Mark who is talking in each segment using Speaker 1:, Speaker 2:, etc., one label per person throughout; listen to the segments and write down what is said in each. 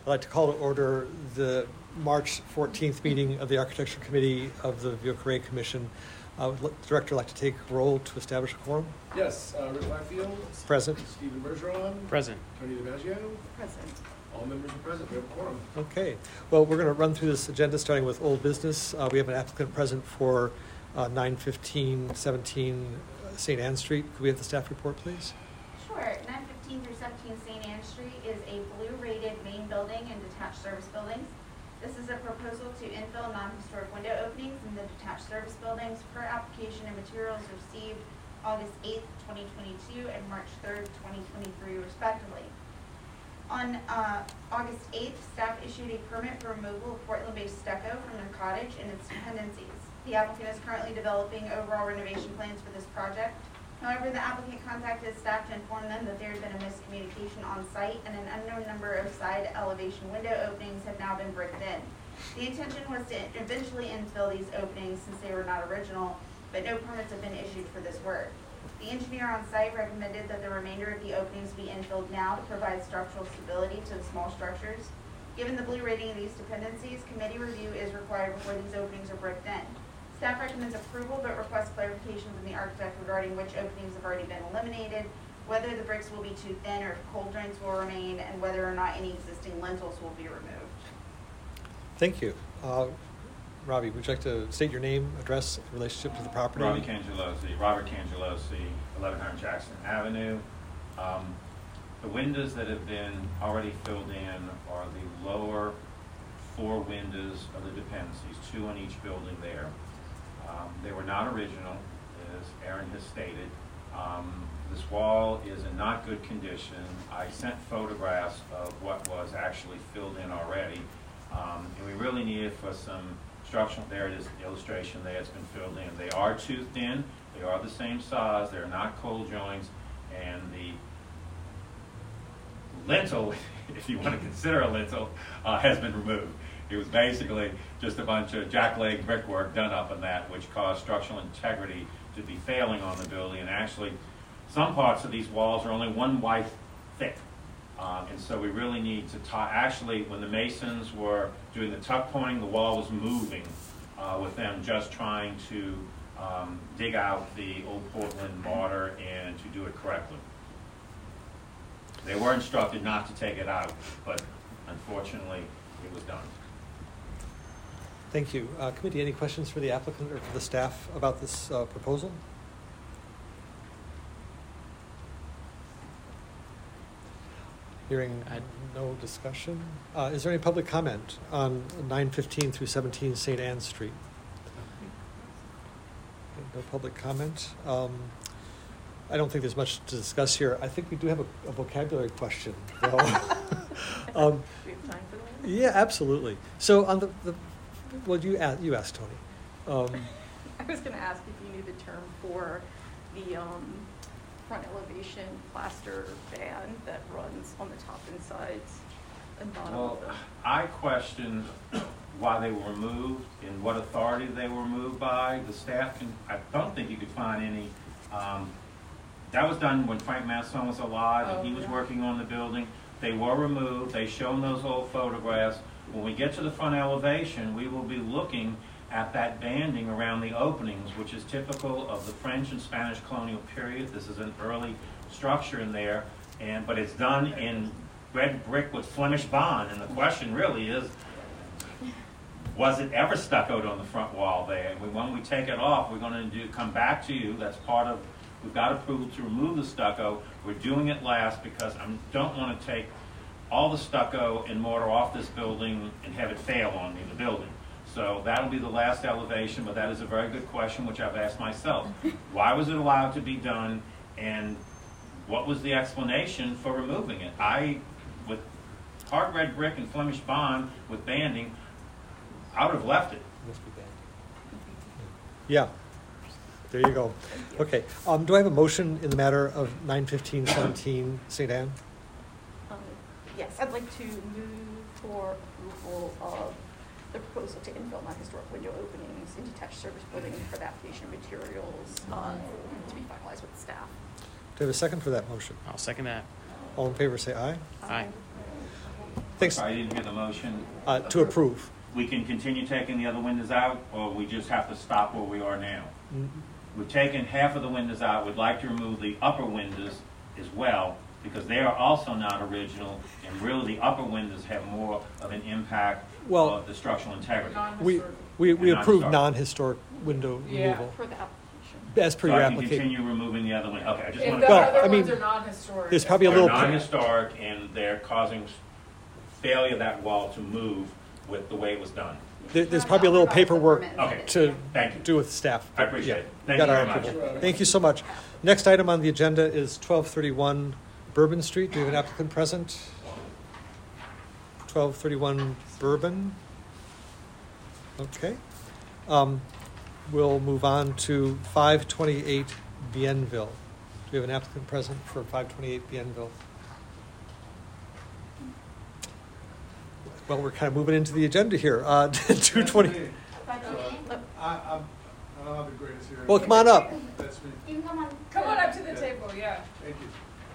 Speaker 1: I'd like to call to order the March 14th meeting of the Architecture Committee of the Vieux-Carré Commission. The Director would like to take roll to establish a quorum.
Speaker 2: Yes, Rick Blackfield.
Speaker 1: Present.
Speaker 2: Stephen Bergeron.
Speaker 3: Present.
Speaker 2: Tony DiMaggio.
Speaker 4: Present.
Speaker 2: All members are present. We have a quorum.
Speaker 1: Okay. Well, we're going to run through this agenda starting with old business. We have an applicant present for 915-17 St. Anne Street. Could we have the staff report, please?
Speaker 4: Sure. 915 through 17 St. Anne Street is a blue-rated main building and detached service buildings. This is a proposal to infill non-historic window openings in the detached service buildings per application and materials received August 8th, 2022 and March 3rd, 2023, respectively. On August 8th, staff issued a permit for removal of Portland-based stucco from their cottage and its dependencies. The applicant is currently developing overall renovation plans for this project. However, the applicant contacted staff to inform them that there had been a miscommunication on site and an unknown number of side elevation window openings have now been bricked in. The intention was to eventually infill these openings since they were not original, but no permits have been issued for this work. The engineer on site recommended that the remainder of the openings be infilled now to provide structural stability to the small structures. Given the blue rating of these dependencies, committee review is required before these openings are bricked in. Staff recommends approval but requests clarification from the architect regarding which openings have already been eliminated, whether the bricks will be too thin or if cold joints will remain, and whether or not any existing lintels will be removed.
Speaker 1: Thank you. Robbie, would you like to state your name, address, relationship to the property?
Speaker 3: Robert Cangelosi, 1100 Jackson Avenue. The windows that have been already filled in are the lower 4 windows of the dependencies, 2 on each building there. They were not original, as Aaron has stated. This wall is in not good condition. I sent photographs of what was actually filled in already. And we really needed for some structural, there it is, the illustration there, it's been filled in. They are too thin, they are the same size, they're not cold joints, and the lintel, if you want to consider a lintel, has been removed. It was basically just a bunch of jackleg brickwork done up in that, which caused structural integrity to be failing on the building. And actually, some parts of these walls are only 1 wipe thick. And so we really need to actually, when the masons were doing the tuck pointing, the wall was moving with them just trying to dig out the old Portland mortar and to do it correctly. They were instructed not to take it out, but unfortunately, it was done.
Speaker 1: Thank you. Committee, any questions for the applicant or for the staff about this proposal? Hearing no discussion. Is there any public comment on 915 through 17 St. Anne Street? No public comment. I don't think there's much to discuss here. I think we do have a vocabulary question, though.
Speaker 4: We have time for that?
Speaker 1: Yeah, absolutely. So on the well, you asked, Tony.
Speaker 5: I was going to ask if you knew the term for the front elevation plaster band that runs on the top and sides and bottom of them.
Speaker 3: I question why they were removed and what authority they were removed by. The staff I don't think you could find any. That was done when Frank Masson was alive and he was working on the building. They were removed. They shown those old photographs. When we get to the front elevation, we will be looking at that banding around the openings, which is typical of the French and Spanish colonial period. This is an early structure in there, but it's done in red brick with Flemish bond. And the question really is, was it ever stuccoed on the front wall there? And when we take it off, we're going to come back to you. That's part of, we've got approval to remove the stucco. We're doing it last because I don't want to take all the stucco and mortar off this building and have it fail on me, the building. So that'll be the last elevation, but that is a very good question, which I've asked myself. Why was it allowed to be done, and what was the explanation for removing it? With hard red brick and Flemish bond with banding, I would have left it.
Speaker 1: Must be banded. Yeah. There you go. Okay. Do I have a motion in the matter of 915-17 St. Anne?
Speaker 5: Yes, I'd like to move for approval of the proposal to infill non-historic window openings in detached service buildings for the application materials to be finalized with the staff.
Speaker 1: Do I have a second for that motion?
Speaker 6: I'll second that.
Speaker 1: All in favor say aye.
Speaker 6: Aye.
Speaker 1: Thanks.
Speaker 3: I didn't hear the motion.
Speaker 1: To approve.
Speaker 3: We can continue taking the other windows out, or we just have to stop where we are now?
Speaker 1: Mm,
Speaker 3: We've taken half of the windows out. We'd like to remove the upper windows as well, because they are also not original, and really the upper windows have more of an impact
Speaker 1: Well,
Speaker 3: of the structural integrity.
Speaker 1: We
Speaker 3: And
Speaker 1: approved
Speaker 3: non-historic.
Speaker 1: non-historic window
Speaker 6: Yeah.
Speaker 1: removal,
Speaker 5: For the application.
Speaker 1: as per
Speaker 3: So
Speaker 1: your
Speaker 3: I can
Speaker 1: application.
Speaker 3: continue removing the other one. Okay, I just
Speaker 6: If
Speaker 3: want
Speaker 6: the
Speaker 3: to.
Speaker 1: Well,
Speaker 6: other
Speaker 1: I mean,
Speaker 6: ones are non-historic.
Speaker 1: there's probably a
Speaker 3: They're
Speaker 1: little-
Speaker 3: non-historic, and they're causing failure of that wall to move with the way it was done.
Speaker 1: There's probably a little paperwork
Speaker 3: Okay.
Speaker 1: to
Speaker 3: Thank you.
Speaker 1: do with staff.
Speaker 3: I appreciate it.
Speaker 1: Yeah,
Speaker 3: Thank
Speaker 1: got
Speaker 3: you
Speaker 1: our
Speaker 3: very much.
Speaker 1: approval. Thank you so much. Next item on the agenda is 1231 Bourbon Street. Do we have an applicant present? 1231 Bourbon. Okay. We'll move on to 528 Bienville. Do we have an applicant present for 528 Bienville? Well, we're kind of moving into the agenda here. 220.
Speaker 2: I don't have the greatest hearing.
Speaker 1: Well, come on up.
Speaker 2: That's me.
Speaker 4: You can come on.
Speaker 6: Come on up to the table, yeah.
Speaker 2: Thank you.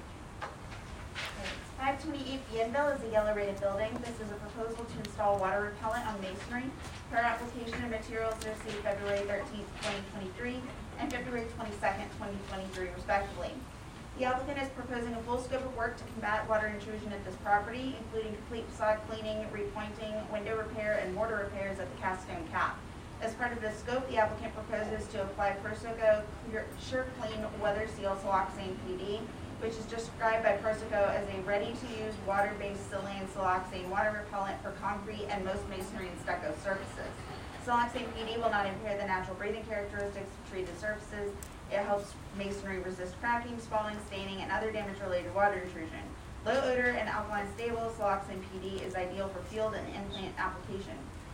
Speaker 4: 528 Bienville is a yellow rated building. This is a proposal to install water repellent on masonry. Per application and materials received February 13th, 2023 and February 22nd, 2023 respectively. The applicant is proposing a full scope of work to combat water intrusion at this property, including complete facade cleaning, repointing, window repair, and mortar repairs at the cast stone cap. As part of this scope, the applicant proposes to apply Persico SureClean Weather Seal Siloxane PD, which is described by Persico as a ready-to-use water-based Silan siloxane water repellent for concrete and most masonry and stucco surfaces. Siloxane PD will not impair the natural breathing characteristics of treated surfaces. It helps masonry resist cracking, spalling, staining, and other damage-related water intrusion. Low odor and alkaline stable, Siloxane PD is ideal for field and in-plant application.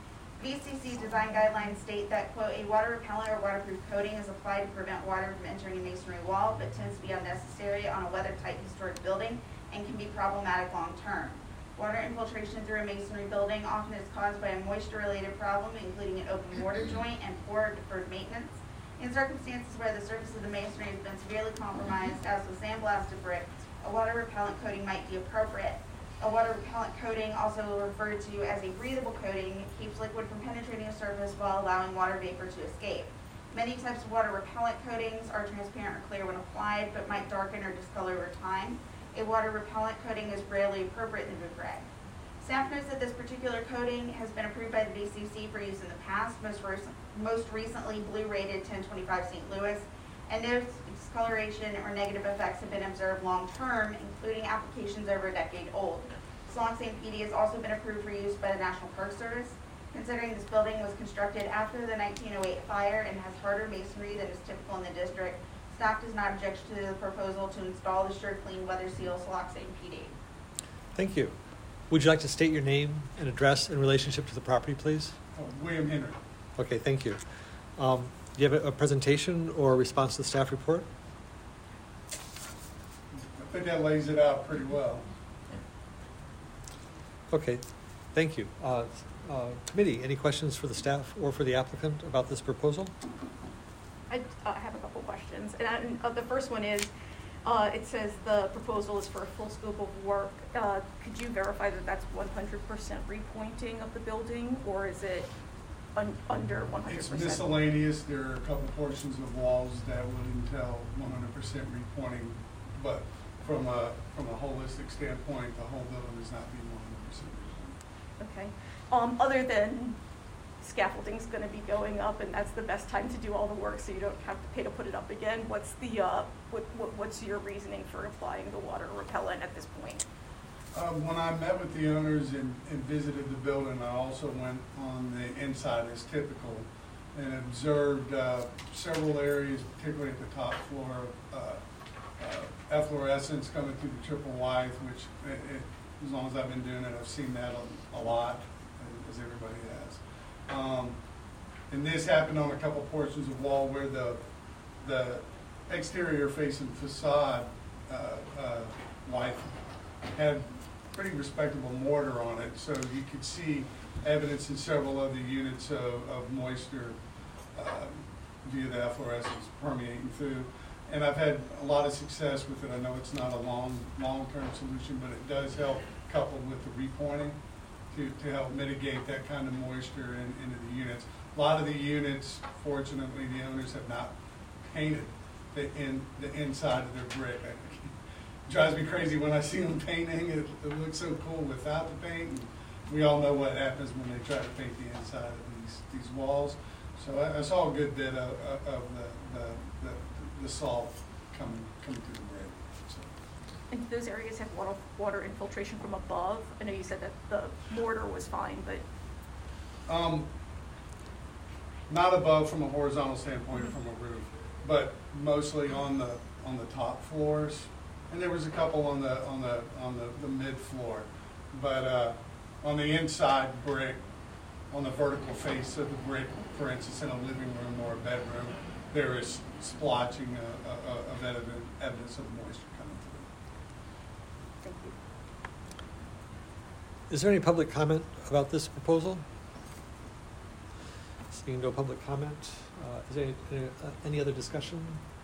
Speaker 4: VCC design guidelines state that, quote, a water repellent or waterproof coating is applied to prevent water from entering a masonry wall, but tends to be unnecessary on a weather-tight historic building and can be problematic long-term. Water infiltration through a masonry building often is caused by a moisture-related problem, including an open mortar joint and poor deferred maintenance. In circumstances where the surface of the masonry has been severely compromised, as with sandblasted brick, a water repellent coating might be appropriate. A water repellent coating, also referred to as a breathable coating, keeps liquid from penetrating a surface while allowing water vapor to escape. Many types of water repellent coatings are transparent or clear when applied, but might darken or discolor over time. A water repellent coating is rarely appropriate in the gray. Staff notes that this particular coating has been approved by the VCC for use in the past, most recently blue rated 1025 St. Louis, and no discoloration or negative effects have been observed long-term, including applications over a decade old. Siloxane PD has also been approved for use by the National Park Service. Considering this building was constructed after the 1908 fire and has harder masonry than is typical in the district, staff does not object to the proposal to install the SureClean Weather Seal Siloxane PD.
Speaker 1: Thank you. Would you like to state your name and address in relationship to the property, please?
Speaker 2: William Henry.
Speaker 1: Okay, thank you. Do you have a presentation or a response to the staff report?
Speaker 2: I think that lays it out pretty well.
Speaker 1: Okay, thank you. Committee, any questions for the staff or for the applicant about this proposal?
Speaker 5: I have a couple questions. And the first one is, it says the proposal is for a full scope of work. Could you verify that that's 100% repointing of the building, or is it under 100%?
Speaker 2: It's miscellaneous. There are a couple portions of walls that would entail 100% repointing, but from a holistic standpoint, the whole building is not being 100% repointed.
Speaker 5: Okay. Other than scaffolding's going to be going up, and that's the best time to do all the work, so you don't have to pay to put it up again. What's the what's your reasoning for applying the water repellent at this point?
Speaker 2: When I met with the owners and visited the building, I also went on the inside as typical and observed several areas, particularly at the top floor, efflorescence coming through the triple wide, which as long as I've been doing it, I've seen that a lot, as everybody has. And this happened on a couple portions of wall where the exterior facing facade life had pretty respectable mortar on it, so you could see evidence in several other units of moisture via the efflorescence permeating through. And I've had a lot of success with it. I know it's not a long-term solution, but it does help coupled with the repointing to help mitigate that kind of moisture into the units. A lot of the units, fortunately, the owners have not painted the inside of their brick. It drives me crazy when I see them painting. It looks so cool without the paint. And we all know what happens when they try to paint the inside of these walls. So I saw a good bit of the salt coming through the brick. So.
Speaker 5: And those areas have water infiltration from above? I know you said that the mortar was fine, but...
Speaker 2: Not above from a horizontal standpoint or from a roof, but mostly on the top floors. And there was a couple on the mid floor. But on the inside brick, on the vertical face of the brick, for instance, in a living room or a bedroom, there is splotching of evidence of moisture coming through.
Speaker 5: Thank you.
Speaker 1: Is there any public comment about this proposal? Seeing no public comment, is there any other discussion?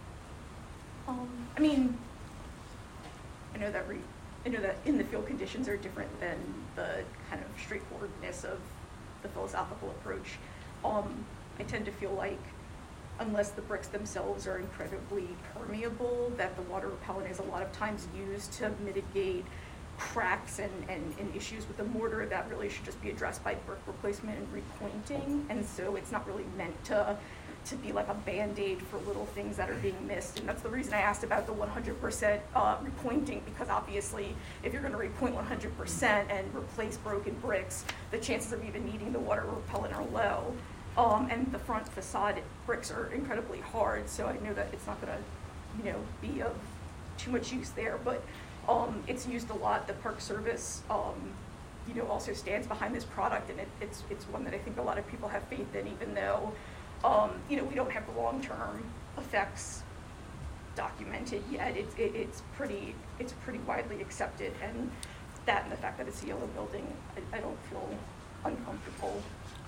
Speaker 5: I mean, I know that in the field conditions are different than the kind of straightforwardness of the philosophical approach. I tend to feel like unless the bricks themselves are incredibly permeable, that the water repellent is a lot of times used to mitigate cracks and issues with the mortar that really should just be addressed by brick replacement and repointing. And so it's not really meant to be like a Band-Aid for little things that are being missed. And that's the reason I asked about the 100% repointing, because obviously if you're going to repoint 100% and replace broken bricks, the chances of even needing the water repellent are low. And the front facade bricks are incredibly hard, so I know that it's not going to, be of too much use there. But it's used a lot. The Park Service, also stands behind this product, and it's one that I think a lot of people have faith in, even though, we don't have the long-term effects documented yet. It's pretty widely accepted, and that and the fact that it's a yellow building, I don't feel uncomfortable,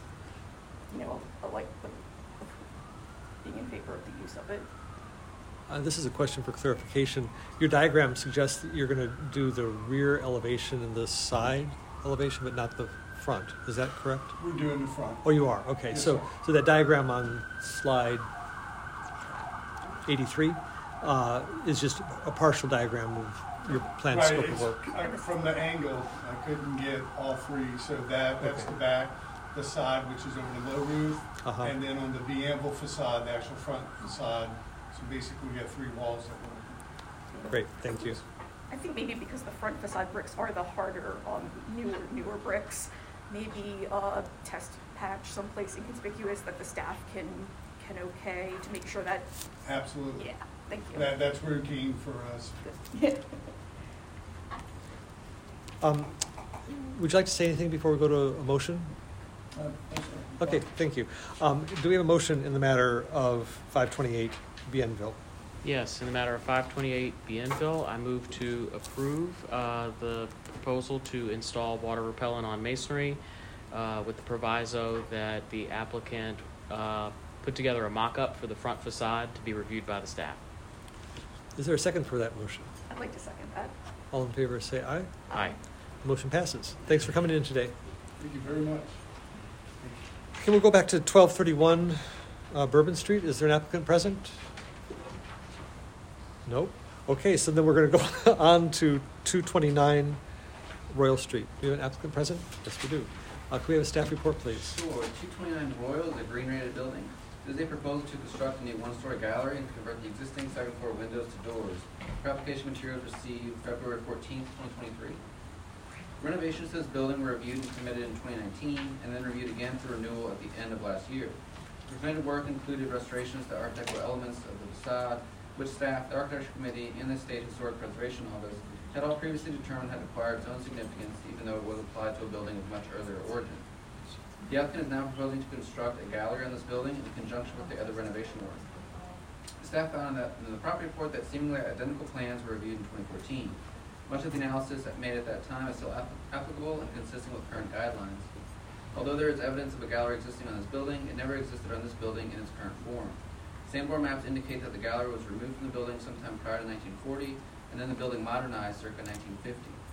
Speaker 5: like being in favor of the use of it.
Speaker 1: This is a question for clarification. Your diagram suggests that you're going to do the rear elevation and the side elevation, but not the front. Is that correct?
Speaker 2: We're doing the front.
Speaker 1: Oh, you are? Okay.
Speaker 2: Yes,
Speaker 1: So that diagram on slide 83 is just a partial diagram of your planned scope of work.
Speaker 2: From the angle, I couldn't get all three, so that's
Speaker 1: Okay.
Speaker 2: the back, the side, which is over the low roof,
Speaker 1: Uh-huh.
Speaker 2: and then on the Bienville facade, the actual front facade. So basically, we have three walls that we're.
Speaker 1: Great, thank you.
Speaker 5: I think maybe because the front facade bricks are the harder, newer bricks, maybe test patch someplace inconspicuous that the staff can okay to make sure that.
Speaker 2: Absolutely.
Speaker 5: Yeah, thank you.
Speaker 2: That's routine for us.
Speaker 5: Good.
Speaker 1: Would you like to say anything before we go to a motion? Okay, thank you. Do we have a motion in the matter of 528 Bienville?
Speaker 7: Yes, in the matter of 528 Bienville, I move to approve the proposal to install water repellent on masonry with the proviso that the applicant put together a mock-up for the front facade to be reviewed by the staff.
Speaker 1: Is there a second for that motion?
Speaker 5: I'd like to second that.
Speaker 1: All in favor say aye.
Speaker 7: Aye.
Speaker 1: Motion passes. Thanks for coming in today.
Speaker 2: Thank you very much.
Speaker 1: Okay, we'll go back to 1231 Bourbon Street. Is there an applicant present? Nope. Okay, so then we're going to go on to 229 Royal Street. Do we have an applicant present? Yes, we do. Can we have a staff report, please?
Speaker 8: Sure. 229 Royal is a green-rated building. This is a proposal to construct a new one-story gallery and convert the existing second-floor windows to doors. Application materials received February 14th, 2023. Renovations to this building were reviewed and submitted in 2019, and then reviewed again for renewal at the end of last year. The recommended work included restorations to architectural elements of the facade, which staff, the Architecture Committee, and the State Historic Preservation Office had all previously determined had acquired its own significance, even though it was applied to a building of much earlier origin. The applicant is now proposing to construct a gallery on this building in conjunction with the other renovation work. Staff found that in the property report that seemingly identical plans were reviewed in 2014. Much of the analysis made at that time is still applicable and consistent with current guidelines. Although there is evidence of a gallery existing on this building, it never existed on this building in its current form. Sanborn maps indicate that the gallery was removed from the building sometime prior to 1940, and then the building modernized circa 1950.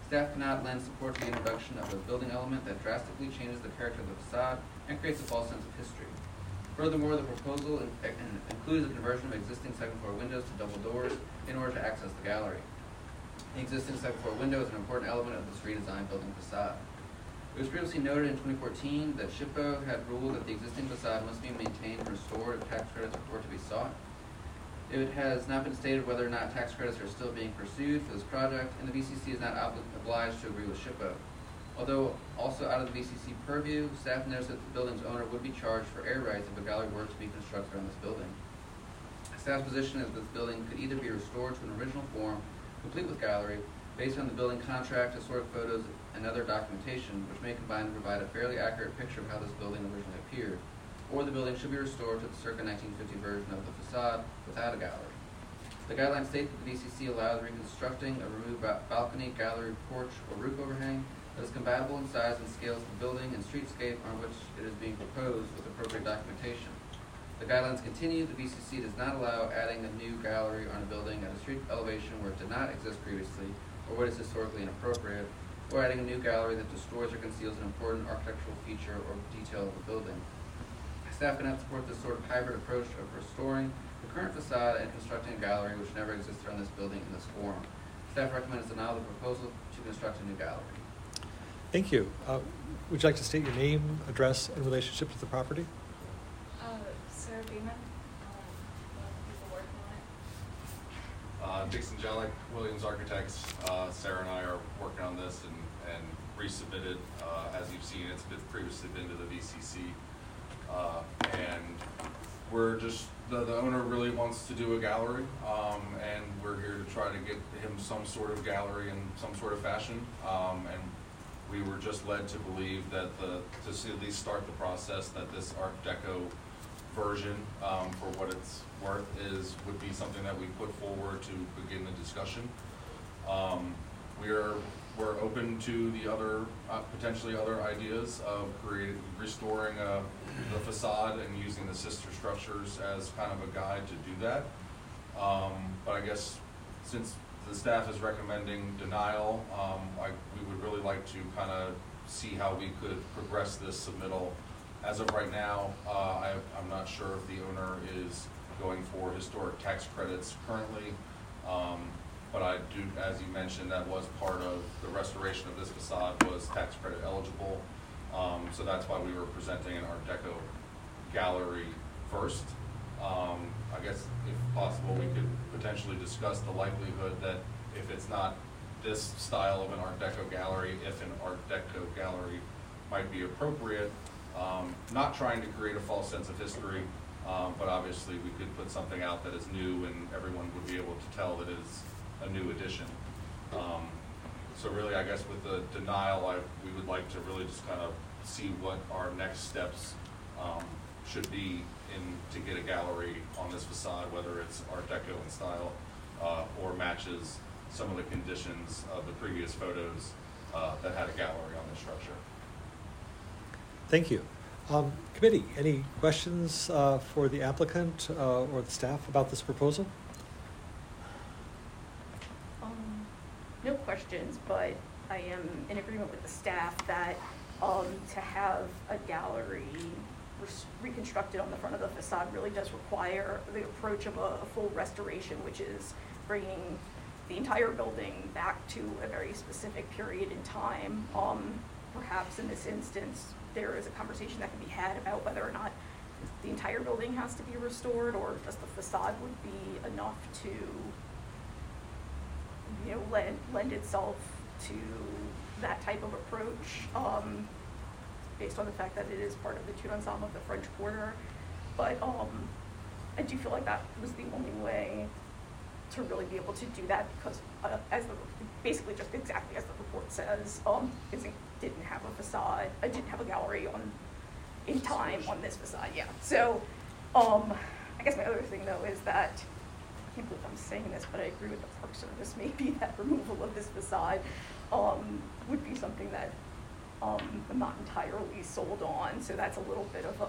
Speaker 8: Staff cannot lend support to the introduction of a building element that drastically changes the character of the facade and creates a false sense of history. Furthermore, the proposal includes the conversion of existing second-floor windows to double doors in order to access the gallery. The existing second-floor window is an important element of this redesigned building facade. It was previously noted in 2014 that SHPO had ruled that the existing facade must be maintained and restored if tax credits are to be sought. It has not been stated whether or not tax credits are still being pursued for this project, and the VCC is not obliged to agree with SHPO. Although also out of the VCC purview, staff knows that the building's owner would be charged for air rights if a gallery were to be constructed on this building. Staff's position is that this building could either be restored to an original form, complete with gallery, based on the building contract, historic photos, and other documentation, which may combine to provide a fairly accurate picture of how this building originally appeared, or the building should be restored to the circa 1950 version of the facade without a gallery. The guidelines state that the VCC allows reconstructing a removed balcony, gallery, porch, or roof overhang that is compatible in size and scale with the building and streetscape on which it is being proposed with appropriate documentation. The guidelines continue, the VCC does not allow adding a new gallery on a building at a street elevation where it did not exist previously, or what is historically inappropriate, or adding a new gallery that destroys or conceals an important architectural feature or detail of the building. Staff cannot support this sort of hybrid approach of restoring the current facade and constructing a gallery which never existed on this building in this form. Staff recommends denial of the proposal to construct a new gallery.
Speaker 1: Thank you. Would you like to state your name, address, and relationship to the property?
Speaker 6: Sarah Beeman, one of the people working on it.
Speaker 9: Dixon Jellick, Williams Architects. Sarah and I are working on this and resubmitted. As you've seen, it's previously been to the VCC. And we're just, the owner really wants to do a gallery, and we're here to try to get him some sort of gallery in some sort of fashion. And we were just led to believe that to at least start the process, that this Art Deco version, for what it's worth, would be something that we put forward to begin the discussion. We're open to the other, potentially other ideas of restoring the facade and using the sister structures as kind of a guide to do that. But I guess since the staff is recommending denial, we would really like to kind of see how we could progress this submittal. As of right now, I'm not sure if the owner is going for historic tax credits currently. But I do, as you mentioned, that was part of the restoration of this facade was tax credit eligible. So that's why we were presenting an Art Deco gallery first. I guess if possible, we could potentially discuss the likelihood that if it's not this style of an Art Deco gallery, if an Art Deco gallery might be appropriate. Not trying to create a false sense of history, but obviously we could put something out that is new and everyone would be able to tell that it is a new addition. So really, I guess with the denial, we would like to really just kind of see what our next steps should be to get a gallery on this facade, whether it's Art Deco in style or matches some of the conditions of the previous photos that had a gallery on this structure.
Speaker 1: Thank you. Committee, any questions for the applicant or the staff about this proposal?
Speaker 5: No questions, but I am in agreement with the staff that to have a gallery reconstructed on the front of the facade really does require the approach of a full restoration, which is bringing the entire building back to a very specific period in time. Perhaps in this instance, there is a conversation that can be had about whether or not the entire building has to be restored or just the facade would be enough to, you know, lend itself to that type of approach, based on the fact that it is part of the Tout Ensemble of the French Quarter. But I do feel like that was the only way to really be able to do that because basically just exactly as the report says, it didn't have a facade, it didn't have a gallery in time on this facade, yeah. So I guess my other thing though is that, I can't believe I'm saying this, but I agree with the Park Service, maybe that removal of this facade would be something that I'm not entirely sold on, so that's a little bit of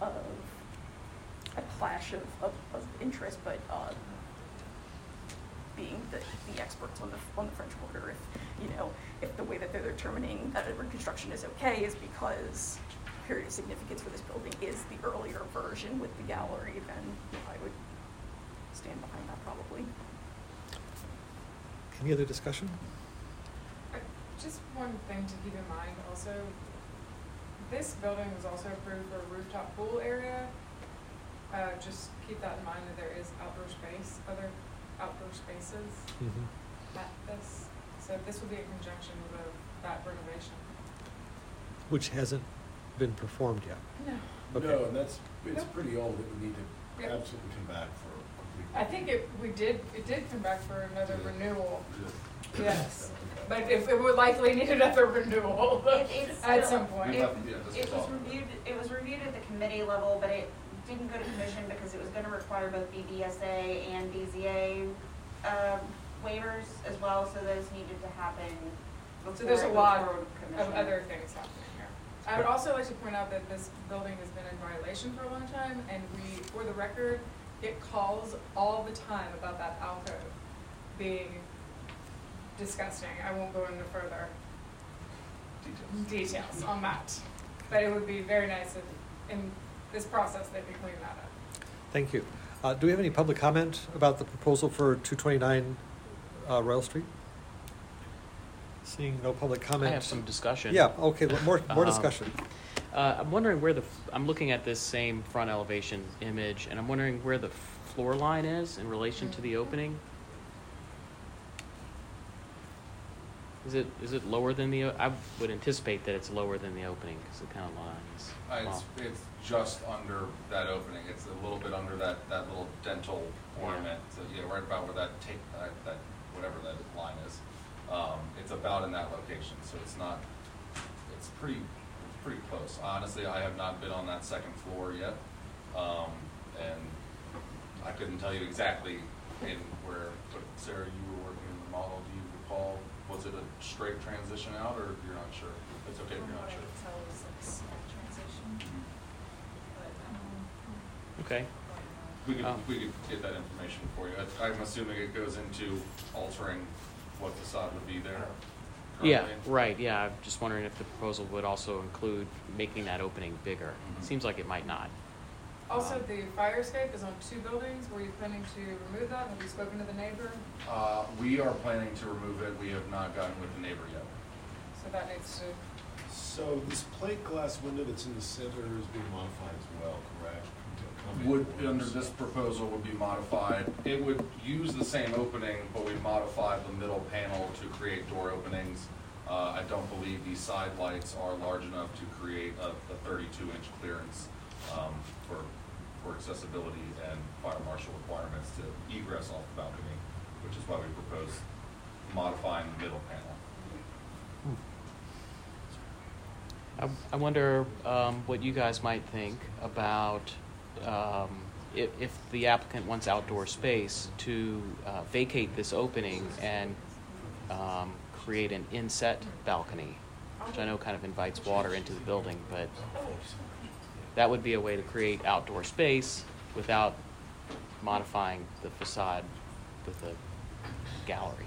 Speaker 5: a clash of interest, but being the experts on the French Quarter, if the way that they're determining that a reconstruction is okay is because period of significance for this building is the earlier version with the gallery, then I would stand behind that probably.
Speaker 1: Any other discussion?
Speaker 6: Just one thing to keep in mind also, this building was also approved for a rooftop pool area. Just keep that in mind that there is other outdoor spaces at this. So this would be in conjunction with that renovation.
Speaker 1: Which hasn't been performed yet.
Speaker 6: No.
Speaker 1: Okay.
Speaker 10: No, and it's
Speaker 6: Nope.
Speaker 10: pretty old, it would need to
Speaker 6: Yep.
Speaker 10: absolutely come back for a complete.
Speaker 6: I think it did come back for another renewal. Yes, but if it would likely need another renewal
Speaker 4: It's
Speaker 6: at
Speaker 4: still-
Speaker 6: some point.
Speaker 4: It was reviewed at the committee level, but it didn't go to commission because it was gonna require both BDSA and BZA, waivers as well, so those needed to happen before.
Speaker 6: So there's a
Speaker 4: it goes
Speaker 6: lot
Speaker 4: forward with commission.
Speaker 6: of other things happening here. I would also like to point out that this building has been in violation for a long time, and for the record, get calls all the time about that alcove being disgusting. I won't go into further details on that, but it would be very nice if in this process they could clean that up.
Speaker 1: Thank you. Do we have any public comment about the proposal for 229 Royal Street? Seeing no public comment.
Speaker 7: I have some discussion.
Speaker 1: Yeah, okay, more discussion.
Speaker 7: I'm wondering I'm looking at this same front elevation image, and I'm wondering where the floor line is in relation to the opening. Is it lower than I would anticipate that it's lower than the opening because it kind of lines.
Speaker 9: It's just under that opening. It's a little bit under that little dental ornament. So right about where that whatever that line is. It's about in that location. So it's pretty close. Honestly, I have not been on that second floor yet, and I couldn't tell you exactly where. But Sarah, you were working in the model. Do you recall? Was it a straight transition out, or you're not sure? It's okay if you're not sure.
Speaker 7: Okay.
Speaker 9: We could get that information for you. I'm assuming it goes into altering what facade would be there.
Speaker 7: Yeah,
Speaker 9: currently.
Speaker 7: right. Yeah, I'm just wondering if the proposal would also include making that opening bigger. It seems like it might not.
Speaker 6: Also, the fire escape is on 2 buildings. Were you planning to remove that? Have you spoken to the neighbor?
Speaker 9: We are planning to remove it. We have not gotten with the neighbor yet.
Speaker 6: So that needs to.
Speaker 10: So this plate glass window that's in the center is being modified as well, correct? To accommodate
Speaker 9: Would,
Speaker 10: doors.
Speaker 9: under this proposal, would be modified. It would use the same opening, but we modified the middle panel to create door openings. I don't believe these side lights are large enough to create a 32-inch clearance for accessibility and fire marshal requirements to egress off the balcony, which is why we propose modifying the middle panel.
Speaker 7: I wonder what you guys might think about if the applicant wants outdoor space to vacate this opening and create an inset balcony, which I know kind of invites water into the building, but that would be a way to create outdoor space without modifying the facade with a gallery.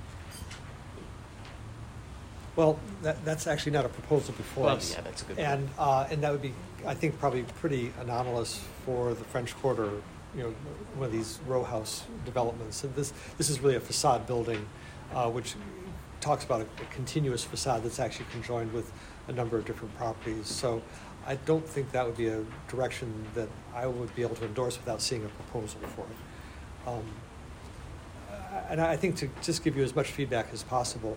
Speaker 1: Well, that's actually not a proposal before
Speaker 7: Well,
Speaker 1: us.
Speaker 7: yeah, that's a good
Speaker 1: And that would be, I think, probably pretty anomalous for the French Quarter, one of these row house developments. And this is really a facade building, which talks about a continuous facade that's actually conjoined with a number of different properties. So I don't think that would be a direction that I would be able to endorse without seeing a proposal for it. And I think to just give you as much feedback as possible,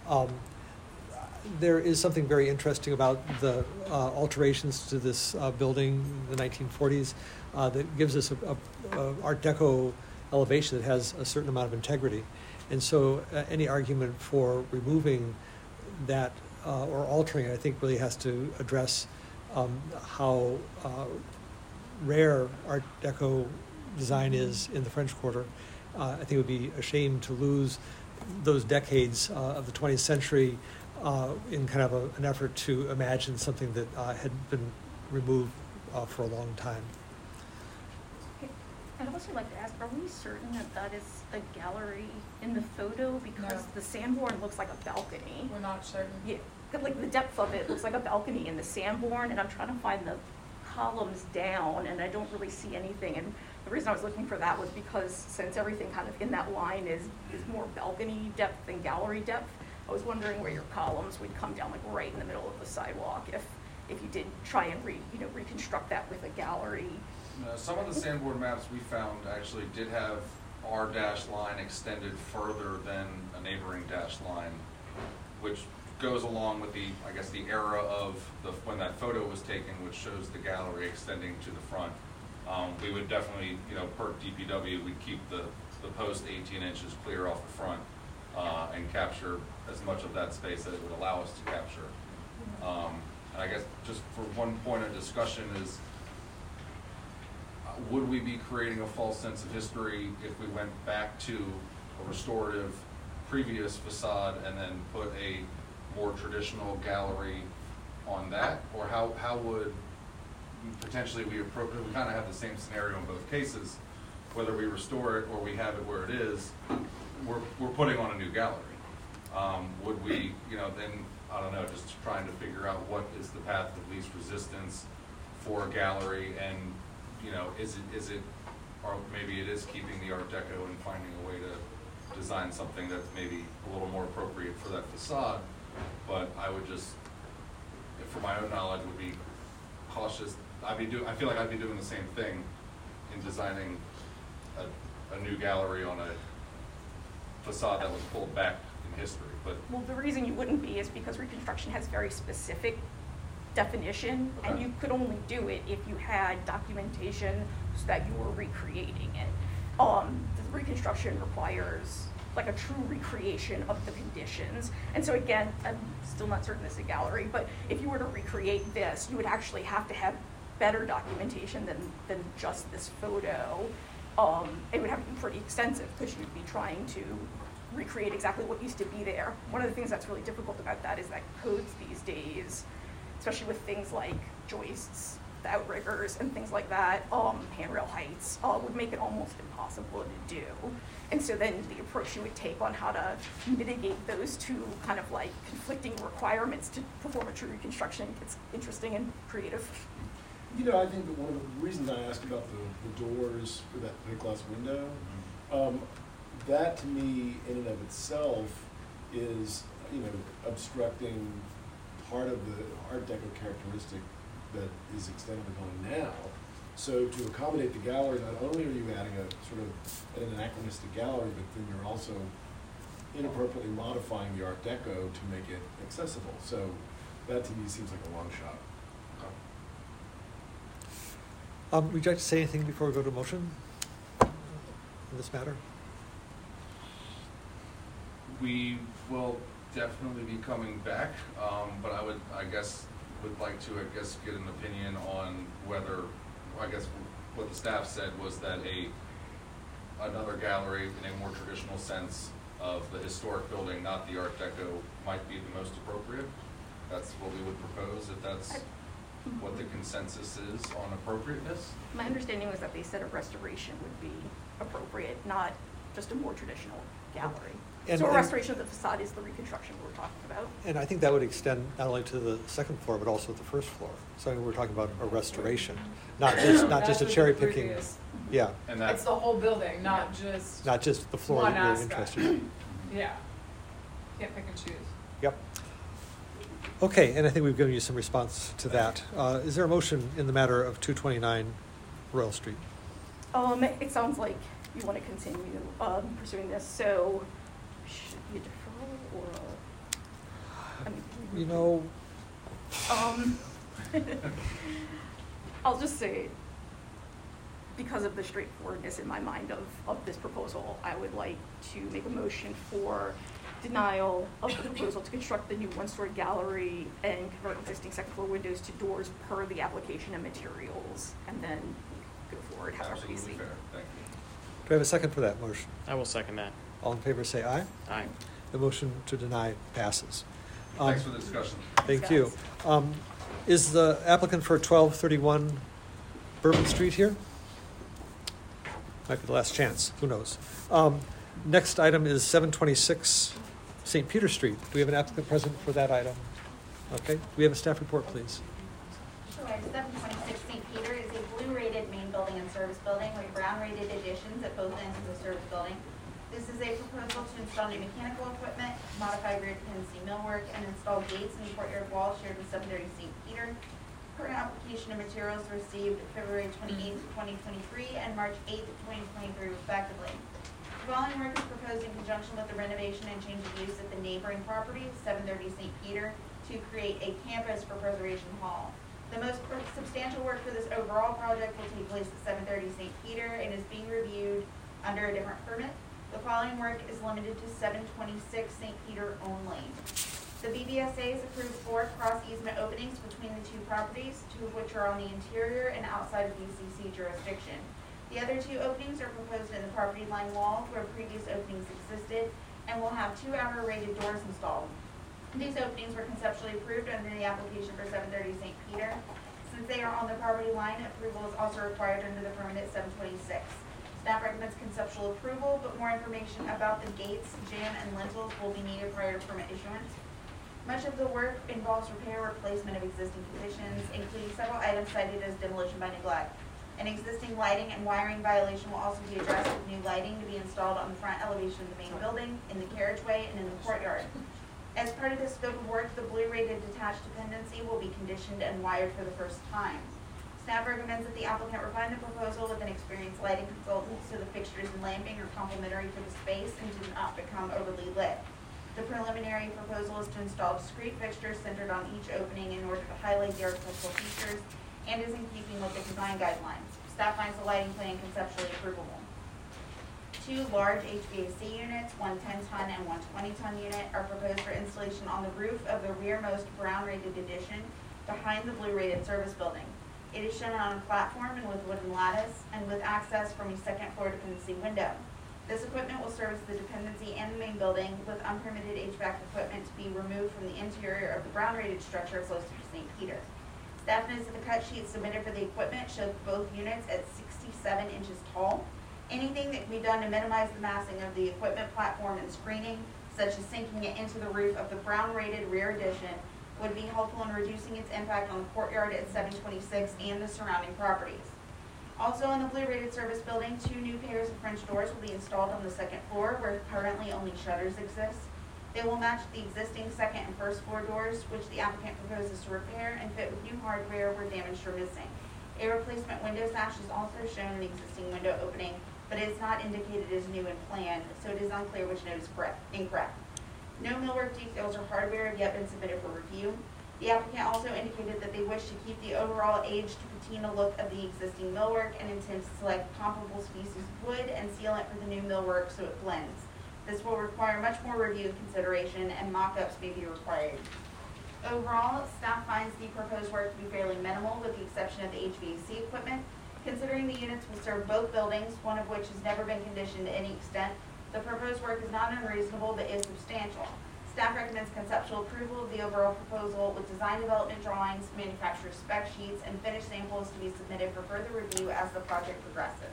Speaker 1: there is something very interesting about the alterations to this building in the 1940s that gives us a Art Deco elevation that has a certain amount of integrity. And so any argument for removing that or altering it, I think, really has to address how rare Art Deco design is in the French Quarter. I think it would be a shame to lose those decades of the 20th century in kind of an effort to imagine something that had been removed for a long time.
Speaker 5: I'd also like to ask, are we certain that that is a gallery in the photo? Because
Speaker 6: No.
Speaker 5: the Sanborn looks like a balcony.
Speaker 6: We're not certain.
Speaker 5: Yeah, but, like the depth of it looks like a balcony in the Sanborn, and I'm trying to find the columns down, and I don't really see anything. And the reason I was looking for that was because since everything kind of in that line is more balcony depth than gallery depth, I was wondering where your columns would come down like right in the middle of the sidewalk if you did try and reconstruct that with a gallery.
Speaker 9: Some of the Sanborn maps we found actually did have our dash line extended further than a neighboring dash line, which goes along with the, I guess, the era of when that photo was taken, which shows the gallery extending to the front. We would definitely, per DPW, we'd keep the post 18 inches clear off the front and capture as much of that space that it would allow us to capture. And I guess just for one point of discussion is, would we be creating a false sense of history if we went back to a restorative previous facade and then put a more traditional gallery on that? Or how would potentially we approach it? We kind of have the same scenario in both cases. Whether we restore it or we have it where it is, we're putting on a new gallery. Would we, then, I don't know, just trying to figure out what is the path of least resistance for a gallery, and is it, or maybe it is keeping the Art Deco and finding a way to design something that's maybe a little more appropriate for that facade. But I would just, for my own knowledge, would be cautious. I feel like I'd be doing the same thing in designing a new gallery on a facade that was pulled back in history. But
Speaker 5: Well, the reason you wouldn't be is because reconstruction has very specific definition, and you could only do it if you had documentation so that you were recreating it. The reconstruction requires like a true recreation of the conditions. And so again, I'm still not certain this is a gallery, but if you were to recreate this, you would actually have to have better documentation than just this photo. It would have to be pretty extensive because you'd be trying to recreate exactly what used to be there. One of the things that's really difficult about that is that codes these days, especially with things like joists, the outriggers, and things like that, handrail heights, would make it almost impossible to do. And so then the approach you would take on how to mitigate those two kind of like conflicting requirements to perform a true reconstruction gets interesting and creative.
Speaker 10: I think that one of the reasons I asked about the doors for that plate glass window, that to me in and of itself is, obstructing part of the Art Deco characteristic that is extended upon now. So to accommodate the gallery, not only are you adding a sort of an anachronistic gallery, but then you're also inappropriately modifying the Art Deco to make it accessible. So that to me seems like a long shot.
Speaker 1: Would you like to say anything before we go to motion in this matter?
Speaker 9: we will definitely be coming back, but I would like to get an opinion on whether, what the staff said was that another gallery in a more traditional sense of the historic building, not the Art Deco, might be the most appropriate. That's what we would propose, if that's what the consensus is on appropriateness.
Speaker 5: My understanding was that they said a restoration would be appropriate, not just a more traditional gallery. So a restoration of the facade is the reconstruction we're talking about.
Speaker 1: And I think that would extend not only to the second floor, but also the first floor. So we're talking about a restoration, not just a cherry picking. Yeah.
Speaker 9: And
Speaker 6: It's the whole building, not just
Speaker 1: the floor
Speaker 6: one
Speaker 1: that you're
Speaker 6: aspect.
Speaker 1: interested in.
Speaker 6: Yeah. Can't pick and choose.
Speaker 1: Yep. Okay, and I think we've given you some response to that. Is there a motion in the matter of 229 Royal Street?
Speaker 5: It sounds like you want to continue pursuing this, so should be a deferral or I'll just say, because of the straightforwardness in my mind of this proposal, I would like to make a motion for denial of the proposal to construct the new one-story gallery and convert existing second floor windows to doors per the application and materials, and then go forward however you see.
Speaker 9: Absolutely fair, thank you.
Speaker 1: Do I have a second for that motion?
Speaker 7: I will second that.
Speaker 1: All in favor say aye.
Speaker 7: Aye.
Speaker 1: The motion to deny passes.
Speaker 9: Thanks for the discussion.
Speaker 1: Thank you. Is the applicant for 1231 Bourbon Street here? Might be the last chance, who knows? Next item is 726 St. Peter Street. Do we have an applicant present for that item? Okay, do we have a staff report, please?
Speaker 4: Sure. 726 St. Peter is a blue-rated main building and service building with brown-rated additions at both ends of the service building. This is a proposal to install new mechanical equipment, modify rear dependency millwork, and install gates in the courtyard wall shared with 730 St. Peter. Current application of materials received February 28th, 2023 and March 8th, 2023 respectively. The following work is proposed in conjunction with the renovation and change of use at the neighboring property, 730 St. Peter, to create a campus for Preservation Hall. The most substantial work for this overall project will take place at 730 St. Peter and is being reviewed under a different permit. The following work is limited to 726 St. Peter only. The BBSA has approved 4 cross easement openings between the 2 properties, 2 of which are on the interior and outside of UCC jurisdiction. The other 2 openings are proposed in the property line wall where previous openings existed and will have 2 outer rated doors installed. These openings were conceptually approved under the application for 730 St. Peter. Since they are on the property line, approval is also required under the permit at 726. Staff recommends conceptual approval, but more information about the gates, jamb, and lintels will be needed prior to permit issuance. Much of the work involves repair or replacement of existing conditions, including several items cited as demolition by neglect. An existing lighting and wiring violation will also be addressed with new lighting to be installed on the front elevation of the main building, in the carriageway, and in the courtyard. As part of this scope of work, the blue-rated detached dependency will be conditioned and wired for the first time. Staff recommends that the applicant refine the proposal with an experienced lighting consultant so the fixtures and lamping are complementary to the space and do not become overly lit. The preliminary proposal is to install discrete fixtures centered on each opening in order to highlight the architectural features and is in keeping with the design guidelines. Staff finds the lighting plan conceptually approvable. 2 large HVAC units, one 10-ton and one 20-ton unit, are proposed for installation on the roof of the rearmost brown-rated addition behind the blue-rated service building. It is shown on a platform and with wooden lattice and with access from a second-floor dependency window. This equipment will service the dependency and the main building with unpermitted HVAC equipment to be removed from the interior of the brown-rated structure closer to St. Peter. Staff notes that the cut sheet submitted for the equipment shows both units at 67 inches tall. Anything that can be done to minimize the massing of the equipment platform and screening, such as sinking it into the roof of the brown-rated rear addition, would be helpful in reducing its impact on the courtyard at 726 and the surrounding properties. Also in the blue-rated service building, 2 new pairs of French doors will be installed on the second floor where currently only shutters exist. They will match the existing second and first floor doors, which the applicant proposes to repair and fit with new hardware where damaged or missing. A replacement window sash is also shown in the existing window opening, but it is not indicated as new in plan, so it is unclear which note is incorrect. No millwork details or hardware have yet been submitted for review. The applicant also indicated that they wish to keep the overall aged patina look of the existing millwork and intends to select comparable species of wood and sealant for the new millwork so it blends. This will require much more review and consideration, and mock-ups may be required. Overall, staff finds the proposed work to be fairly minimal with the exception of the HVAC equipment. Considering the units will serve both buildings, one of which has never been conditioned to any extent, the proposed work is not unreasonable but is substantial. Staff recommends conceptual approval of the overall proposal with design development drawings, manufacturer spec sheets, and finished samples to be submitted for further review as the project progresses.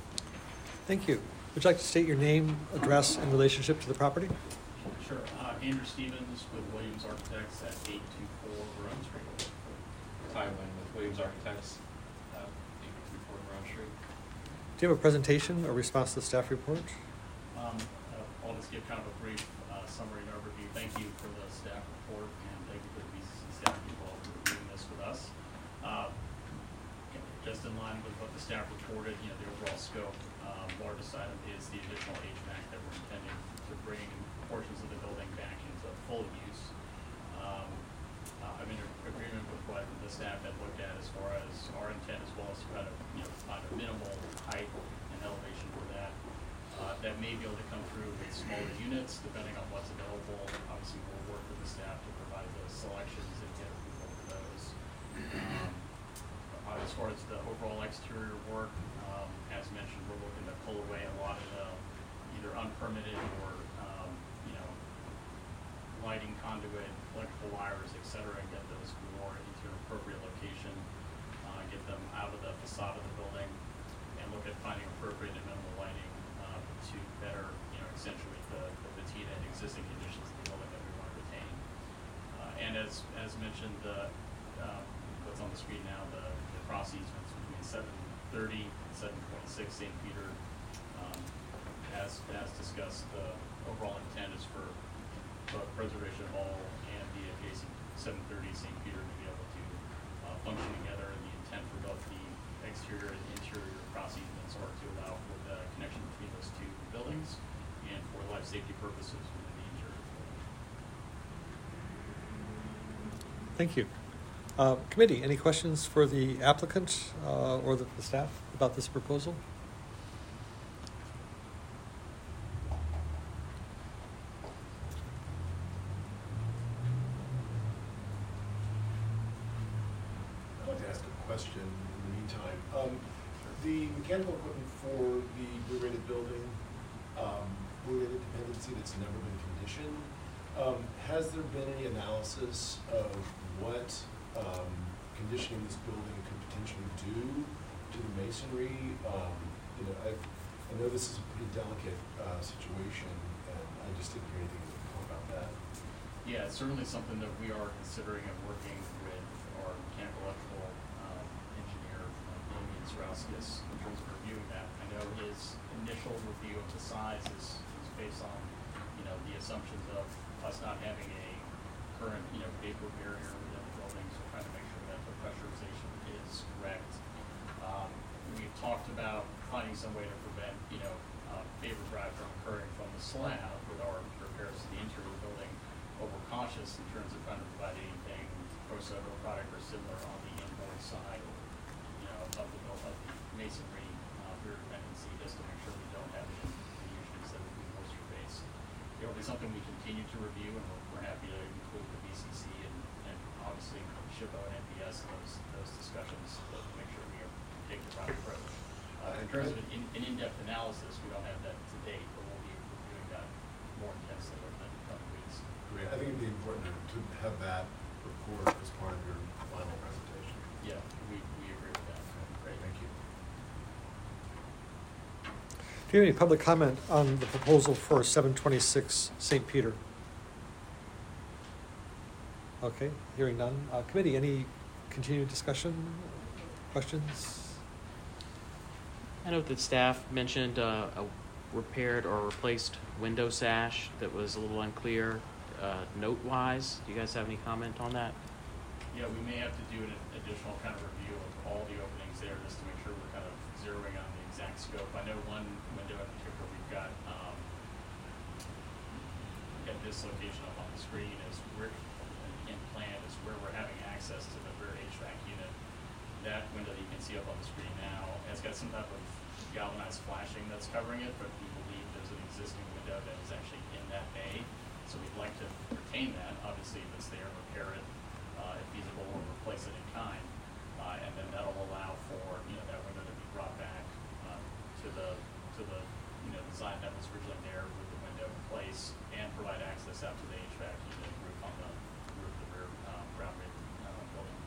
Speaker 1: Thank you. Would you like to state your name, address, and relationship to the property?
Speaker 11: Sure. Andrew Stevens with Williams Architects at 824 Brown Street. Ty Wynn with Williams Architects at 824 Brown Street.
Speaker 1: Do you have a presentation or response to the staff report?
Speaker 11: I'll just give kind of a brief summary and overview. Thank you for the staff report, and thank you for the BCC staff people for reviewing this with us. Just in line with what the staff reported, the overall scope, largest item is the additional HVAC that we're intending to bring portions of the building back into full use. I'm in agreement with what the staff had looked at as far as our intent, as well as to kind of find a minimal height and elevation for that. That may be able to come through with smaller units, depending on what's available. Obviously, we'll work with the staff to provide those selections and get approval for those. As far as the overall exterior work, as mentioned, we're looking to pull away a lot of the either unpermitted or lighting conduit, electrical wires, etc., and get those more into an appropriate location, get them out of the facade of the building, and look at finding appropriate and minimal as mentioned, what's on the screen now, the cross easements between 730 and 726 St. Peter, as discussed, the overall intent is for both preservation of all and the adjacent 730 St. Peter to be able to function together, and the intent for both the exterior and interior cross easements are to allow for the connection between those two buildings and for life safety purposes within the interior building.
Speaker 1: Thank you. Committee, any questions for the applicant or the staff about this proposal?
Speaker 10: I'd like to ask a question in the meantime. The mechanical equipment for the blue-rated building, blue-rated dependency that's never been conditioned, has there been any analysis of what conditioning this building could potentially do to the masonry? I know this is a pretty delicate situation, and I just didn't hear anything more about that.
Speaker 11: Yeah, it's certainly something that we are considering and working with our mechanical electrical engineer, Damien Zarauskas, in terms of reviewing that. I know his initial review of the size is based on, the assumptions of us not having a current, vapor barrier within the building, so trying to make sure that the pressurization is correct. We've talked about finding some way to prevent, vapor drive from occurring from the slab with our repairs to the interior of the building. But we're cautious in terms of trying to provide anything pro-soda product or similar on the inboard side, of the masonry rear dependency, just to make sure we don't have any issues that would be moisture based. It'll be something we continue to review, and we're happy to include the BCC and obviously SHPO and NPS in those discussions to make sure we take the right approach. In terms of an in-depth analysis, we don't have that to date, but we'll be reviewing that more intensely over the coming weeks.
Speaker 10: Great. I think it'd be important to have that report as part of your final presentation.
Speaker 11: Yeah, we agree with that. Great.
Speaker 10: Thank you.
Speaker 1: Do you have any public comment on the proposal for 726 St. Peter? Okay, hearing none. Committee, any continued discussion, questions?
Speaker 7: I know that staff mentioned a repaired or replaced window sash that was a little unclear note-wise. Do you guys have any comment on that?
Speaker 11: Yeah, we may have to do an additional kind of review of all the openings there just to make sure we're kind of zeroing on the exact scope. I know one window in particular we've got at this location up on the screen is where, in plan, is where we're having access to the rear HVAC unit. That window that you can see up on the screen now has got some type of galvanized flashing that's covering it, but we believe there's an existing window that is actually in that bay. So we'd like to retain that. Obviously, if it's there, repair it if feasible, or replace it in kind. And then that'll allow for that window to be brought back to the design that was originally there with the window in place, and provide access out to the HVAC unit roof on the roof of the rear ground building.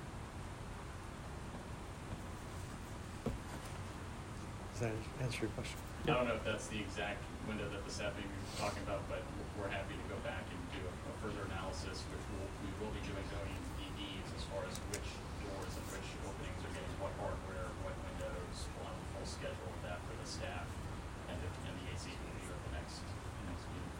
Speaker 1: Does that answer your question?
Speaker 11: I don't know if that's the exact window that the staff may be talking about, but we're happy to go back and do a further analysis, which we will be doing going into DDs as far as which doors and which openings are getting what hardware, what windows. We'll have a full schedule of that for the staff, and the AC will be at the next meeting.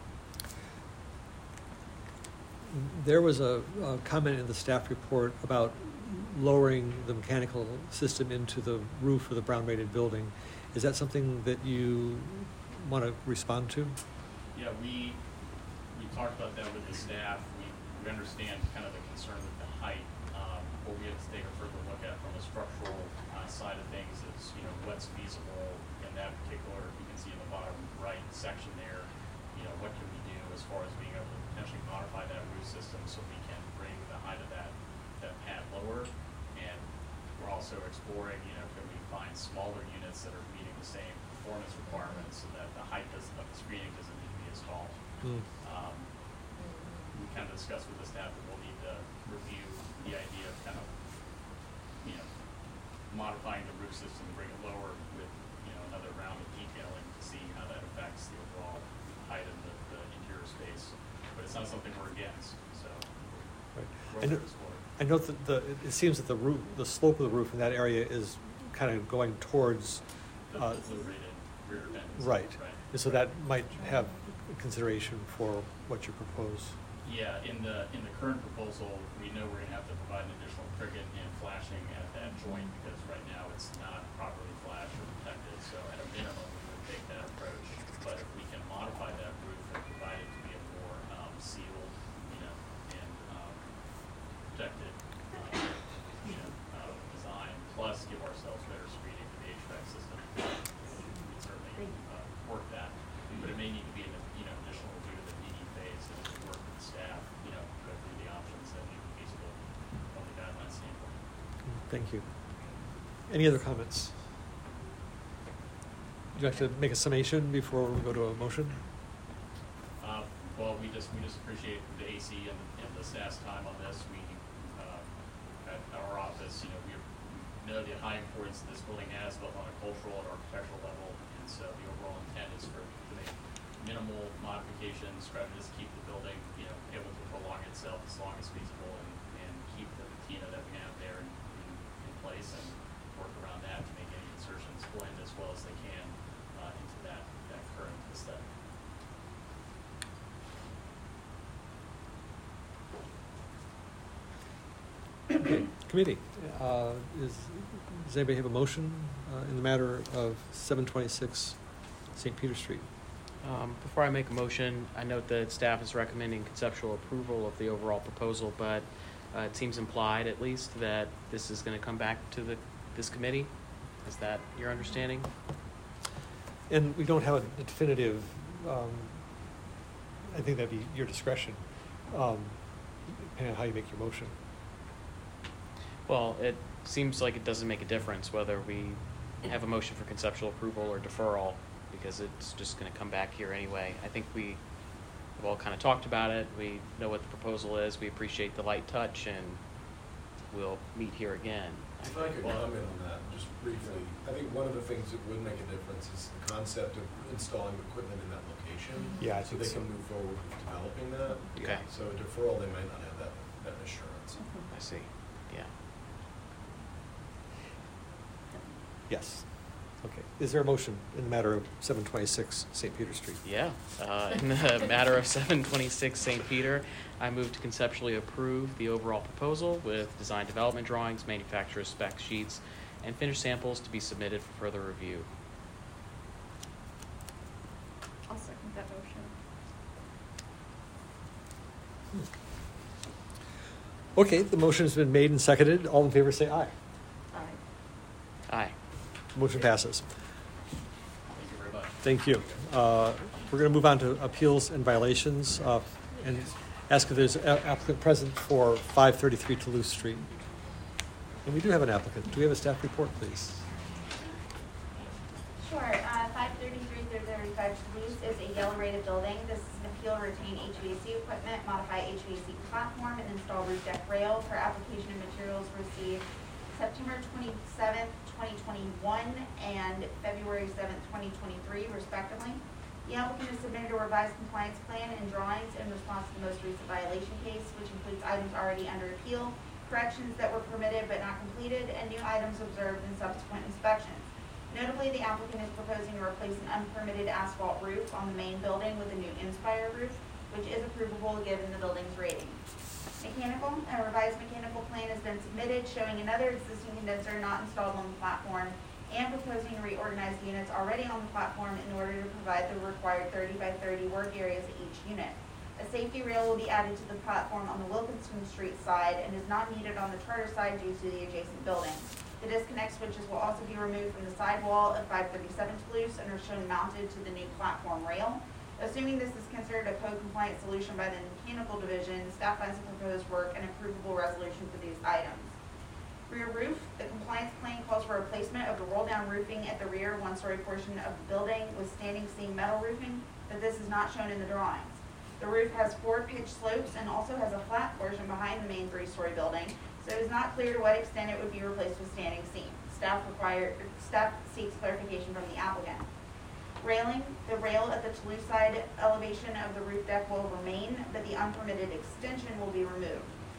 Speaker 1: There was a comment in the staff report about lowering the mechanical system into the roof of the brown-rated building. Is that something that you want to respond to?
Speaker 11: Yeah, we talked about that with the staff. We understand kind of the concern with the height. What we have to take a further look at from a structural side of things is, what's feasible in that particular, you can see in the bottom right section there, what can we do as far as being able to potentially modify that roof system so we can bring the height of that pad lower. And we're also exploring, can we find smaller units that are meeting the same performance requirements so that the height of the screening doesn't need to be as tall. We kind of discussed with the staff that we'll need to review the idea of kind of, modifying the roof system to bring it lower with, another round of detailing to see how that affects the overall height of the interior space. But it's not something we're against, so.
Speaker 1: I know- I note that it seems that the slope of the roof in that area is kind of going towards,
Speaker 11: The blue-rated rear vents.
Speaker 1: right. And so that might have consideration for what you propose.
Speaker 11: Yeah, in the current proposal, we know we're gonna have to provide an additional privet and flashing at that joint, because right now it's not properly flashed or protected, so at a minimum, we would take that approach. But if we can modify that roof and provide it to be a more, sealed, and, protected, design, plus give ourselves better screening for the HVAC system, we would certainly, work that. But it may need to be an, additional review of the PD phase, and work with the staff, go through the options that may be feasible from the guidelines standpoint.
Speaker 1: Thank you. Any other comments? Would you like to make a summation before we go to a motion?
Speaker 11: Well, we just appreciate the AC and the staff's time on this. We, at our office, we know the high importance this building has, both on a cultural and architectural level, and so the overall intent is to make minimal modifications, try to just keep the building, able to prolong itself as long as feasible, and keep the patina that we have there in place, and work around that to make any insertions blend as well as they can into that current aesthetic.
Speaker 1: Okay, committee, does anybody have a motion in the matter of 726 St. Peter Street?
Speaker 7: Before I make a motion, I note that staff is recommending conceptual approval of the overall proposal, but it seems implied, at least, that this is going to come back to this committee. Is that your understanding?
Speaker 1: And we don't have a definitive, I think that'd be your discretion, depending on how you make your motion.
Speaker 7: Well, it seems like it doesn't make a difference whether we have a motion for conceptual approval or deferral, because it's just going to come back here anyway. I think we have all kind of talked about it. We know what the proposal is. We appreciate the light touch, and we'll meet here again.
Speaker 10: If I could comment on that just briefly, I think one of the things that would make a difference is the concept of installing equipment in that location.
Speaker 1: Yeah, I
Speaker 10: so
Speaker 1: think
Speaker 10: they
Speaker 1: so.
Speaker 10: can move forward with developing that.
Speaker 7: Okay.
Speaker 10: So a deferral, they might not have that assurance.
Speaker 7: I see. Yeah.
Speaker 1: Yes. Okay. Is there a motion in the matter of 726 St. Peter Street?
Speaker 7: Yeah. In the matter of 726 St. Peter, I move to conceptually approve the overall proposal with design development drawings, manufacturer's spec sheets, and finished samples to be submitted for further review.
Speaker 5: I'll second that motion.
Speaker 1: Okay, the motion has been made and seconded. All in favor say aye.
Speaker 5: Aye.
Speaker 7: Aye.
Speaker 1: Motion passes.
Speaker 11: Thank you very much.
Speaker 1: Thank you. We're going to move on to appeals and violations and ask if there's an applicant present for 533 Toulouse Street. And we do have an applicant. Do we have a staff report, please?
Speaker 4: Sure, 533 through 35 Toulouse is a yellow rated building. This is an appeal to retain HVAC equipment, modify HVAC platform, and install roof deck rail for application and materials received September 27th, 2021 and February 7th, 2023 respectively. The applicant has submitted a revised compliance plan and drawings in response to the most recent violation case, which includes items already under appeal, corrections that were permitted but not completed, and new items observed in subsequent inspections. Notably, the applicant is proposing to replace an unpermitted asphalt roof on the main building with a new Inspire roof, which is approvable given the building's rating. Mechanical, a revised mechanical plan has been submitted showing another existing condenser not installed on the platform and proposing to reorganize the units already on the platform in order to provide the required 30 by 30 work areas at each unit. A safety rail will be added to the platform on the Wilkinson Street side and is not needed on the Charter side due to the adjacent building. The disconnect switches will also be removed from the side wall of 537 Toulouse and are shown mounted to the new platform rail. Assuming this is considered a code-compliant solution by the mechanical division, staff finds the proposed work an approvable resolution for these items. Rear roof, the compliance plan calls for replacement of the roll-down roofing at the rear one-story portion of the building with standing seam metal roofing, but this is not shown in the drawings. The roof has 4 pitch slopes and also has a flat portion behind the main 3-story building, so it is not clear to what extent it would be replaced with standing seam. Staff seeks clarification from the applicant. Railing, the rail at the Toulouse side elevation of the roof deck will remain, but the unpermitted extension will be removed.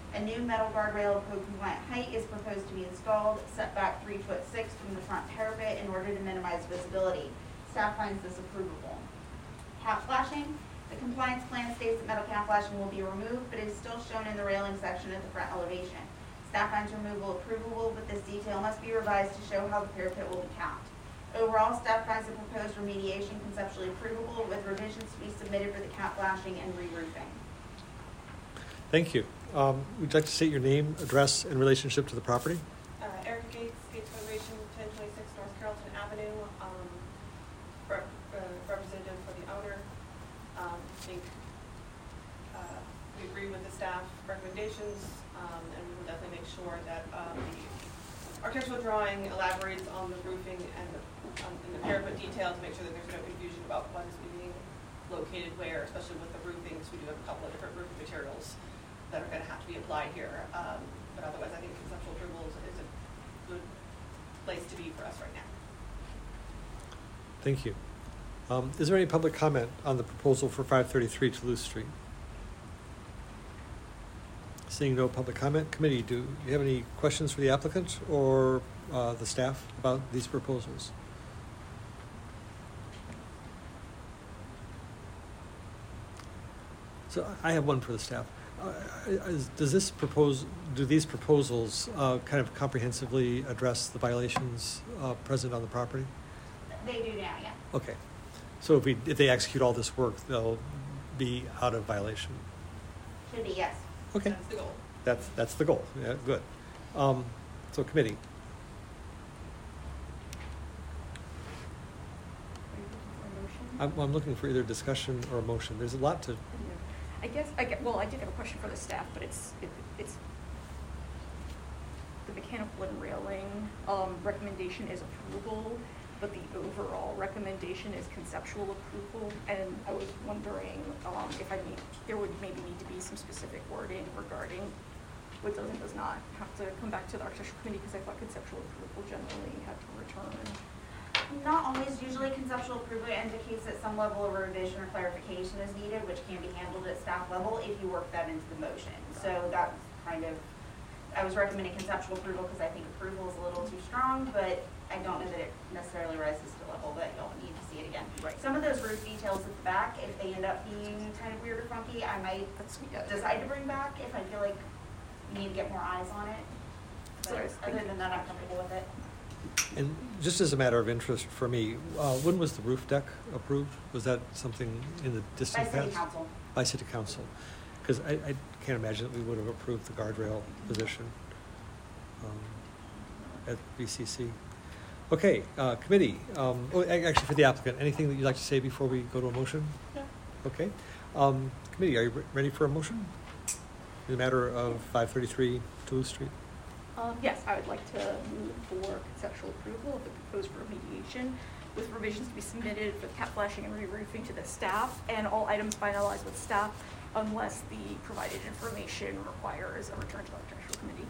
Speaker 4: A new metal guardrail of code compliant height is proposed to be installed, set back 3'6" from the front parapet in order to minimize visibility. Staff finds this approvable. Cap flashing. The compliance plan states that metal cap flashing will be removed, but is still shown in the railing section at the front elevation. Staff finds removal approvable, but this detail must be revised to show how the parapet will be capped. Overall, staff finds the proposed remediation conceptually approvable, with revisions to be submitted for the cap flashing and re-roofing.
Speaker 1: Thank you. Would you like to state your name, address, and relationship to the property?
Speaker 12: Eric Gates, Gates Federation, 1026 North Carrollton Avenue, representative for the owner. I think we agree with the staff recommendations, and we will definitely make sure that the architectural drawing elaborates on the roofing and the parapet detail to make sure that there's no confusion about what is being located where, especially with the roofing, because we do have a couple of different roofing materials that are going to have to be applied here. But otherwise, I think conceptual approval is a good place to be for us right now.
Speaker 1: Thank you. Is there any public comment on the proposal for 533 Toulouse Street? Seeing no public comment, committee, do you have any questions for the applicant or the staff about these proposals? So I have one for the staff. Do these proposals kind of comprehensively address the violations present on the property?
Speaker 4: They do now, yeah.
Speaker 1: Okay. So if they execute all this work, they'll be out of violation?
Speaker 4: Should be, yes.
Speaker 1: Okay.
Speaker 12: That's the goal.
Speaker 1: That's the goal. Yeah, good. So committee. I'm looking for either discussion or a motion. There's a lot to.
Speaker 5: Well, I did have a question for the staff, but it's the mechanical and railing recommendation is approval, but the overall recommendation is conceptual approval. And I was wondering if there would maybe need to be some specific wording regarding what does and does not have to come back to the architectural committee, because I thought conceptual approval generally had to return.
Speaker 4: Not always. Usually conceptual approval indicates that some level of revision or clarification is needed, which can be handled at staff level if you work that into the motion. So that's kind of, I was recommending conceptual approval because I think approval is a little too strong, but I don't know that it necessarily rises to the level that you'll need to see it again. Right. Some of those roof details at the back, if they end up being kind of weird or funky, I might decide to bring back if I feel like we need to get more eyes on it. But other than that, I'm comfortable with it.
Speaker 1: And just as a matter of interest for me, when was the roof deck approved? Was that something in the distant past?
Speaker 4: By City Council.
Speaker 1: By City Council. Because I can't imagine that we would have approved the guardrail position at BCC. Okay, committee. Actually, for the applicant, anything that you'd like to say before we go to a motion?
Speaker 5: No.
Speaker 1: Okay. Committee, are you ready for a motion? In the matter of 533 Toulouse Street?
Speaker 5: Yes, I would like to move for conceptual approval of the proposed remediation with revisions to be submitted for the cap flashing and re-roofing to the staff, and all items finalized with staff unless the provided information requires a return to the architectural committee.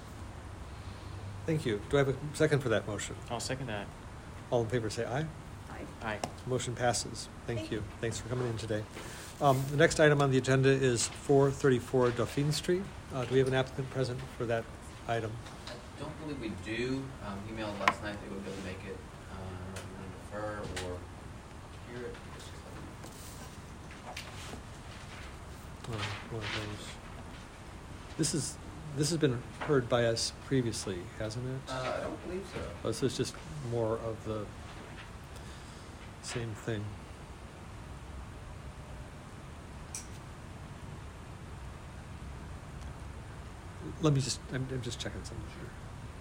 Speaker 1: Thank you. Do I have a second for that motion?
Speaker 7: I'll second that.
Speaker 1: All in favor say aye.
Speaker 5: Aye.
Speaker 7: Aye.
Speaker 1: Motion passes. Thank you. Thanks for coming in today. The next item on the agenda is 434 Dauphine Street. Do we have an applicant present for that item?
Speaker 8: I don't believe we do. Emailed last night, they would be able to make it. I don't know if you want to defer or hear it.
Speaker 1: One of those. This has been heard by us previously, hasn't it?
Speaker 8: I don't believe so.
Speaker 1: Oh, so it's just more of the same thing. I'm just checking something here.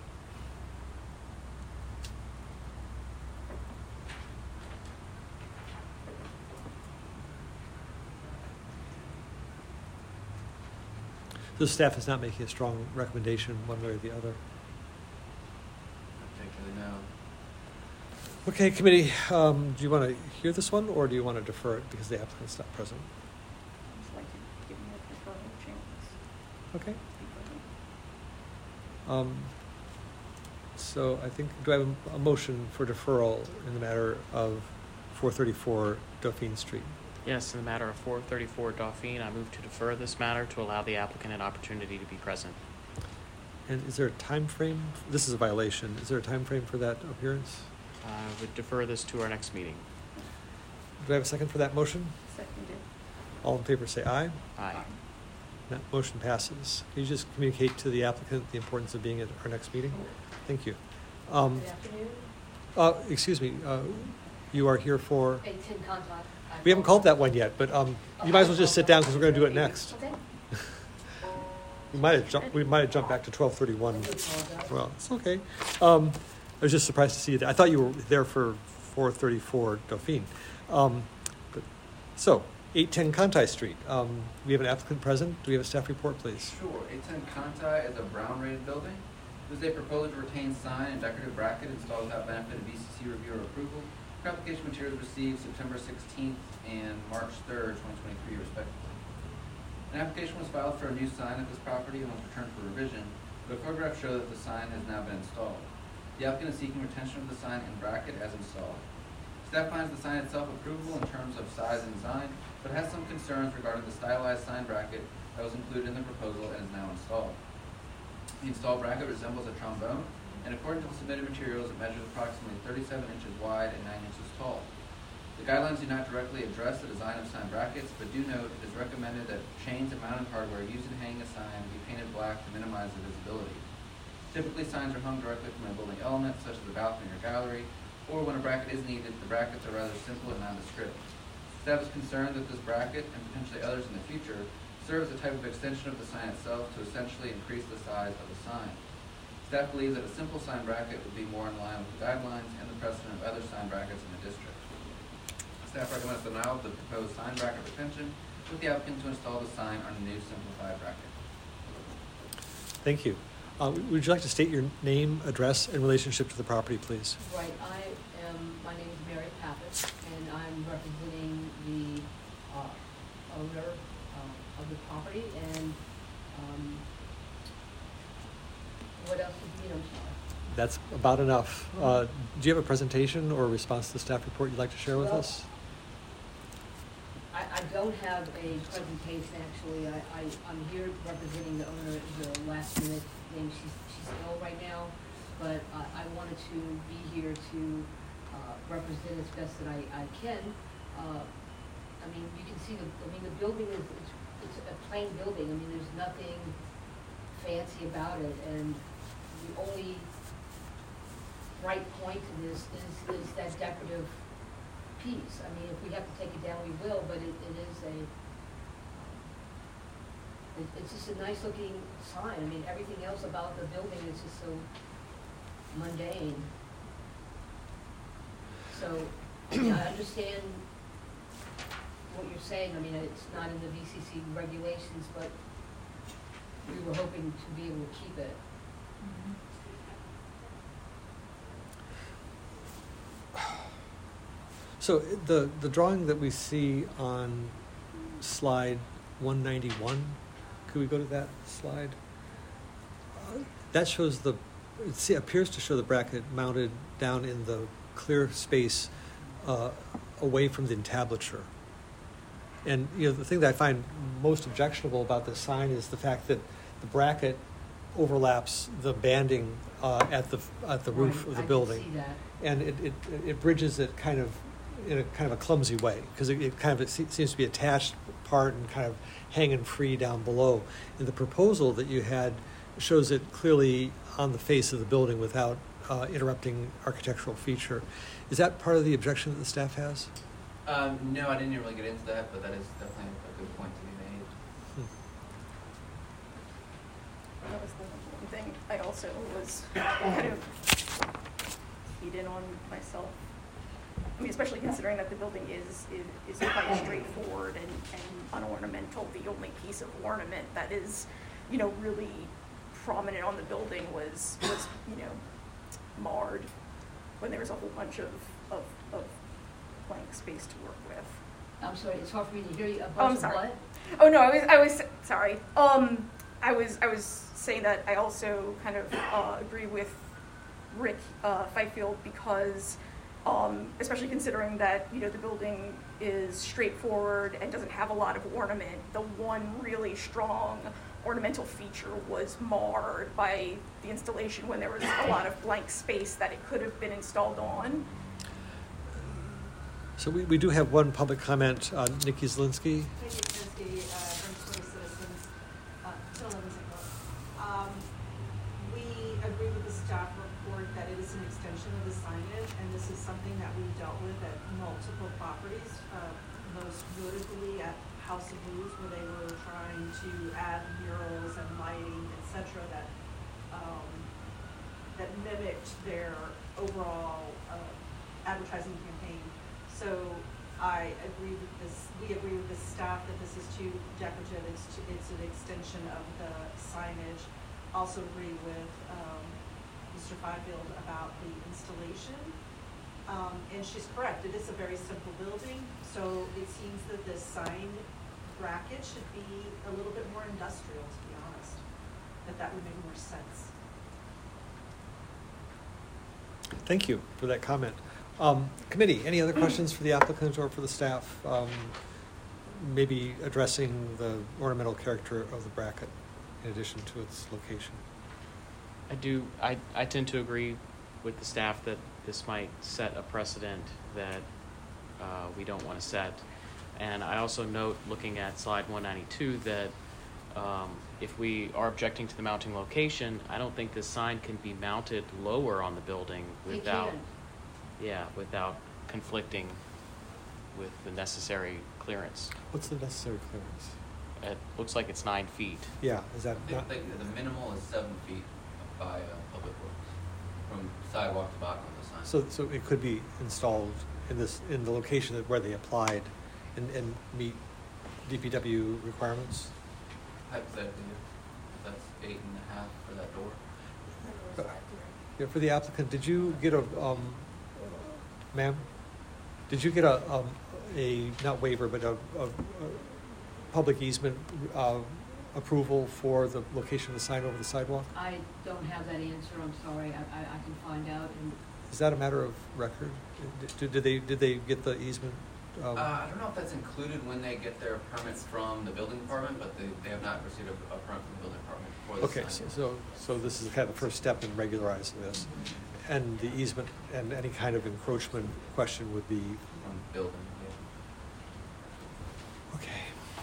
Speaker 1: The staff is not making a strong recommendation one way or the other.
Speaker 8: Not particularly, no.
Speaker 1: Okay, committee, do you want to hear this one or do you want to defer it because the applicant's not present?
Speaker 5: I'd just like to give me a preferable chance.
Speaker 1: Okay. So I think, do I have a motion for deferral in the matter of 434 Dauphine Street?
Speaker 7: Yes, in the matter of 434 Dauphine, I move to defer this matter to allow the applicant an opportunity to be present.
Speaker 1: And is there a time frame? This is a violation. Is there a time frame for that appearance?
Speaker 7: I would defer this to our next meeting.
Speaker 1: Do I have a second for that motion?
Speaker 5: Seconded.
Speaker 1: All in favor say aye.
Speaker 7: Aye.
Speaker 1: That motion passes. Can you just communicate to the applicant the importance of being at our next meeting? Thank you.
Speaker 13: Good afternoon.
Speaker 1: Excuse me, you are here for,
Speaker 13: 18 contact.
Speaker 1: we haven't called that one yet, but you might as well just sit down because we're going to do it next.
Speaker 13: Okay.
Speaker 1: We might have jumped back to 12:31.
Speaker 13: I do apologize.
Speaker 1: Well, it's okay. I was just surprised to see you there. I thought you were there for 434 Dauphine. So, 810 Conti Street. We have an applicant present. Do we have a staff report, please?
Speaker 8: Sure. 810 Conti is a brown rated building. This is a proposed to retain sign and decorative bracket installed without benefit of VCC review or approval. Application materials received September 16th and March 3rd, 2023, respectively. An application was filed for a new sign at this property and was returned for revision, but photographs show that the sign has now been installed. The applicant is seeking retention of the sign and bracket as installed. Staff finds the sign itself approvable in terms of size and design, but has some concerns regarding the stylized sign bracket that was included in the proposal and is now installed. The installed bracket resembles a trombone, and according to the submitted materials, it measures approximately 37 inches wide and 9 inches tall. The guidelines do not directly address the design of sign brackets, but do note it is recommended that chains and mounting hardware used in hanging a sign be painted black to minimize the visibility. Typically, signs are hung directly from a building element, such as a balcony or gallery, or when a bracket is needed, the brackets are rather simple and nondescript. Staff is concerned that this bracket, and potentially others in the future, serve as a type of extension of the sign itself to essentially increase the size of the sign. Staff believes that a simple sign bracket would be more in line with the guidelines and the precedent of other sign brackets in the district. Staff recommends denial of the proposed sign bracket retention with the applicant to install the sign on a new simplified bracket.
Speaker 1: Thank you. Would you like to state your name, address, and relationship to the property, please?
Speaker 13: Right, my name is Mary Pappas, and I'm representing the owner of the property, and what else is needed? I'm sorry.
Speaker 1: That's about enough. Do you have a presentation or a response to the staff report you'd like to share with us?
Speaker 13: I don't have a presentation, actually. I'm here representing the owner. The last minute thing, she's ill right now, but I wanted to be here to represent as best that I can. I mean, you can see the building it's a plain building. I mean, there's nothing fancy about it, and the only bright point to this is that decorative piece. I mean, if we have to take it down, we will, but it's just a nice looking sign. I mean, everything else about the building is just so mundane. So, I understand what you're saying. I mean, it's not in the VCC regulations, but we were hoping to be able to keep it.
Speaker 1: So the drawing that we see on slide 191, could we go to that slide? That shows it appears to show the bracket mounted down in the clear space away from the entablature. And the thing that I find most objectionable about this sign is the fact that the bracket overlaps the banding at the roof of the building.
Speaker 13: I can see that.
Speaker 1: And it bridges it kind of in a kind of a clumsy way, because it seems to be attached part and kind of hanging free down below. And the proposal that you had shows it clearly on the face of the building without interrupting architectural feature. Is that part of the objection that the staff has?
Speaker 8: No, I didn't really get into that, but that is definitely a good point to be made.
Speaker 5: That was the one thing I also was kind of keyed in on myself. I mean, especially considering that the building is quite straightforward and unornamental. The only piece of ornament that is, really prominent on the building was marred when there was a whole bunch of blank space to work with.
Speaker 13: I'm sorry, it's hard for me to hear you.
Speaker 5: I'm sorry. What? Oh no, I was sorry. I was saying that I also kind of agree with Rick Fifield, because especially considering that, you know, the building is straightforward and doesn't have a lot of ornament. The one really strong ornamental feature was marred by the installation when there was a lot of blank space that it could have been installed on.
Speaker 1: So we do have one public comment, Nikki Zielinski.
Speaker 14: Nikki Zielinski, from Source Citizens, 211 Signal. We agree with the staff report that it is an extension of the signage, and this is something that we've dealt with at multiple properties, most notably at House of Blues, where they were trying to add murals and lighting, etc., that mimicked their overall advertising campaign. So I agree with this. We agree with the staff that this is too decorative. It's an extension of the signage. Also agree with Mr. Fifield about the installation. And she's correct. It is a very simple building. So it seems that this sign bracket should be a little bit more industrial, to be honest. That would make more sense.
Speaker 1: Thank you for that comment. Committee, any other questions for the applicant or for the staff? Maybe addressing the ornamental character of the bracket in addition to its location.
Speaker 7: I tend to agree with the staff that this might set a precedent that we don't want to set. And I also note, looking at slide 192, that if we are objecting to the mounting location, I don't think this sign can be mounted lower on the building without conflicting with the necessary clearance.
Speaker 1: What's the necessary clearance?
Speaker 7: It looks like it's 9 feet.
Speaker 1: Yeah, is that not?
Speaker 8: The minimal is 7 feet by Public Works, from sidewalk to bottom of the sign.
Speaker 1: So it could be installed in the location where they applied and meet DPW requirements?
Speaker 8: Hypothetically, that's 8.5 for that door.
Speaker 1: Yeah, for the applicant, did you get a, ma'am, did you get a not waiver, but a public easement approval for the location of the sign over the sidewalk?
Speaker 13: I don't have that answer, I'm sorry, I can find out. And
Speaker 1: Is that a matter of record? Did they get the easement?
Speaker 8: I don't know if that's included when they get their permits from the building department, but they have not received a permit from the building department for this
Speaker 1: Okay,
Speaker 8: sign.
Speaker 1: so this is kind of the first step in regularizing this. And the easement and any kind of encroachment question would be?
Speaker 8: From building, yeah.
Speaker 1: Okay.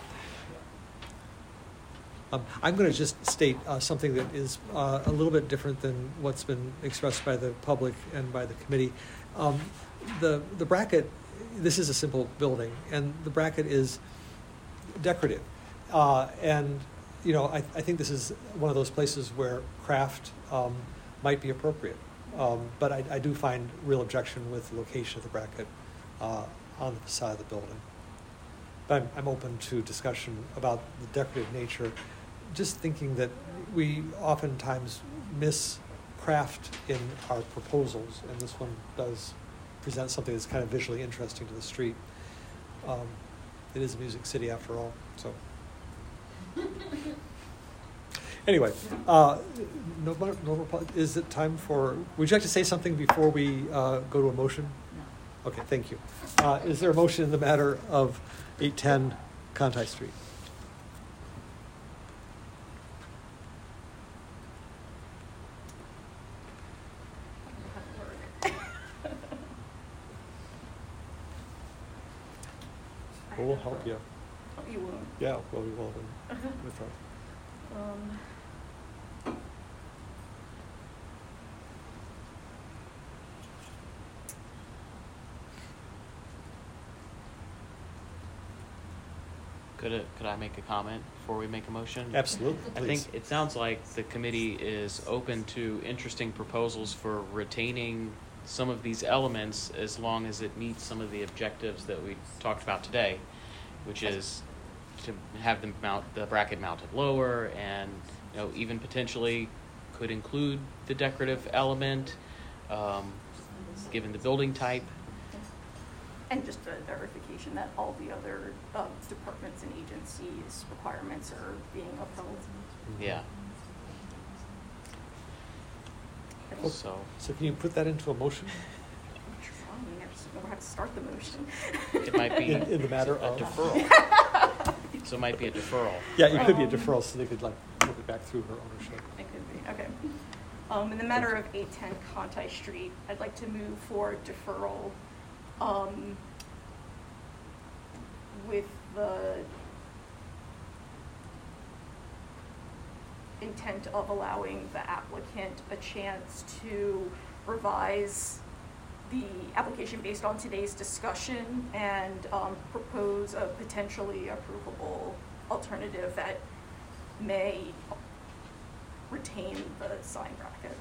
Speaker 1: I'm going to just state something that is a little bit different than what's been expressed by the public and by the committee. The bracket, this is a simple building, and the bracket is decorative. And, you know, I think this is one of those places where craft might be appropriate. But I do find real objection with the location of the bracket on the facade of the building. But I'm open to discussion about the decorative nature, just thinking that we oftentimes miss craft in our proposals, and this one does present something that's kind of visually interesting to the street. It is a music city after all, so. Anyway, is it time for, would you like to say something before we go to a motion?
Speaker 13: no.
Speaker 1: Okay, thank you. Is there a motion in the matter of 810 Conti Street? We'll help you.
Speaker 5: You will.
Speaker 1: Yeah, well, we will with our.
Speaker 7: Could I make a comment before we make a motion?
Speaker 1: Absolutely,
Speaker 7: I
Speaker 1: please.
Speaker 7: think it sounds like the committee is open to interesting proposals for retaining some of these elements as long as it meets some of the objectives that we talked about today, which is to have the bracket mounted lower, and even potentially could include the decorative element, given the building type.
Speaker 5: And just a verification that all the other departments and agencies' requirements are being upheld.
Speaker 7: Yeah. So
Speaker 1: can you put that into a motion?
Speaker 5: start the motion.
Speaker 7: It might be
Speaker 1: In the matter
Speaker 7: a
Speaker 1: of?
Speaker 7: deferral. So it might be a deferral.
Speaker 1: Yeah, it could be a deferral, so they could like move it back through her ownership.
Speaker 5: It could be, okay. In the matter of 810 Conti Street, I'd like to move for deferral with the intent of allowing the applicant a chance to revise the application based on today's discussion and propose a potentially approvable alternative that may retain the sign bracket.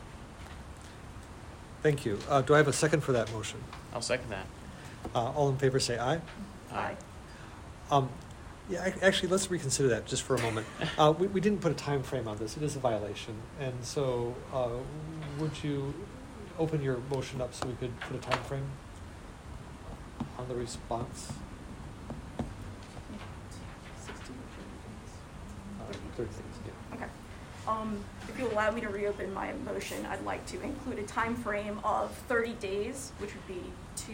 Speaker 1: Thank you. Do I have a second for that motion?
Speaker 7: I'll second that.
Speaker 1: All in favor say aye.
Speaker 5: Aye.
Speaker 1: Yeah, actually, let's reconsider that just for a moment. We didn't put a time frame on this. It is a violation. And so would you open your motion up so we could put a time frame on the response? 30 days, yeah.
Speaker 5: Okay. If you'll allow me to reopen my motion, I'd like to include a time frame of 30 days, which would be 2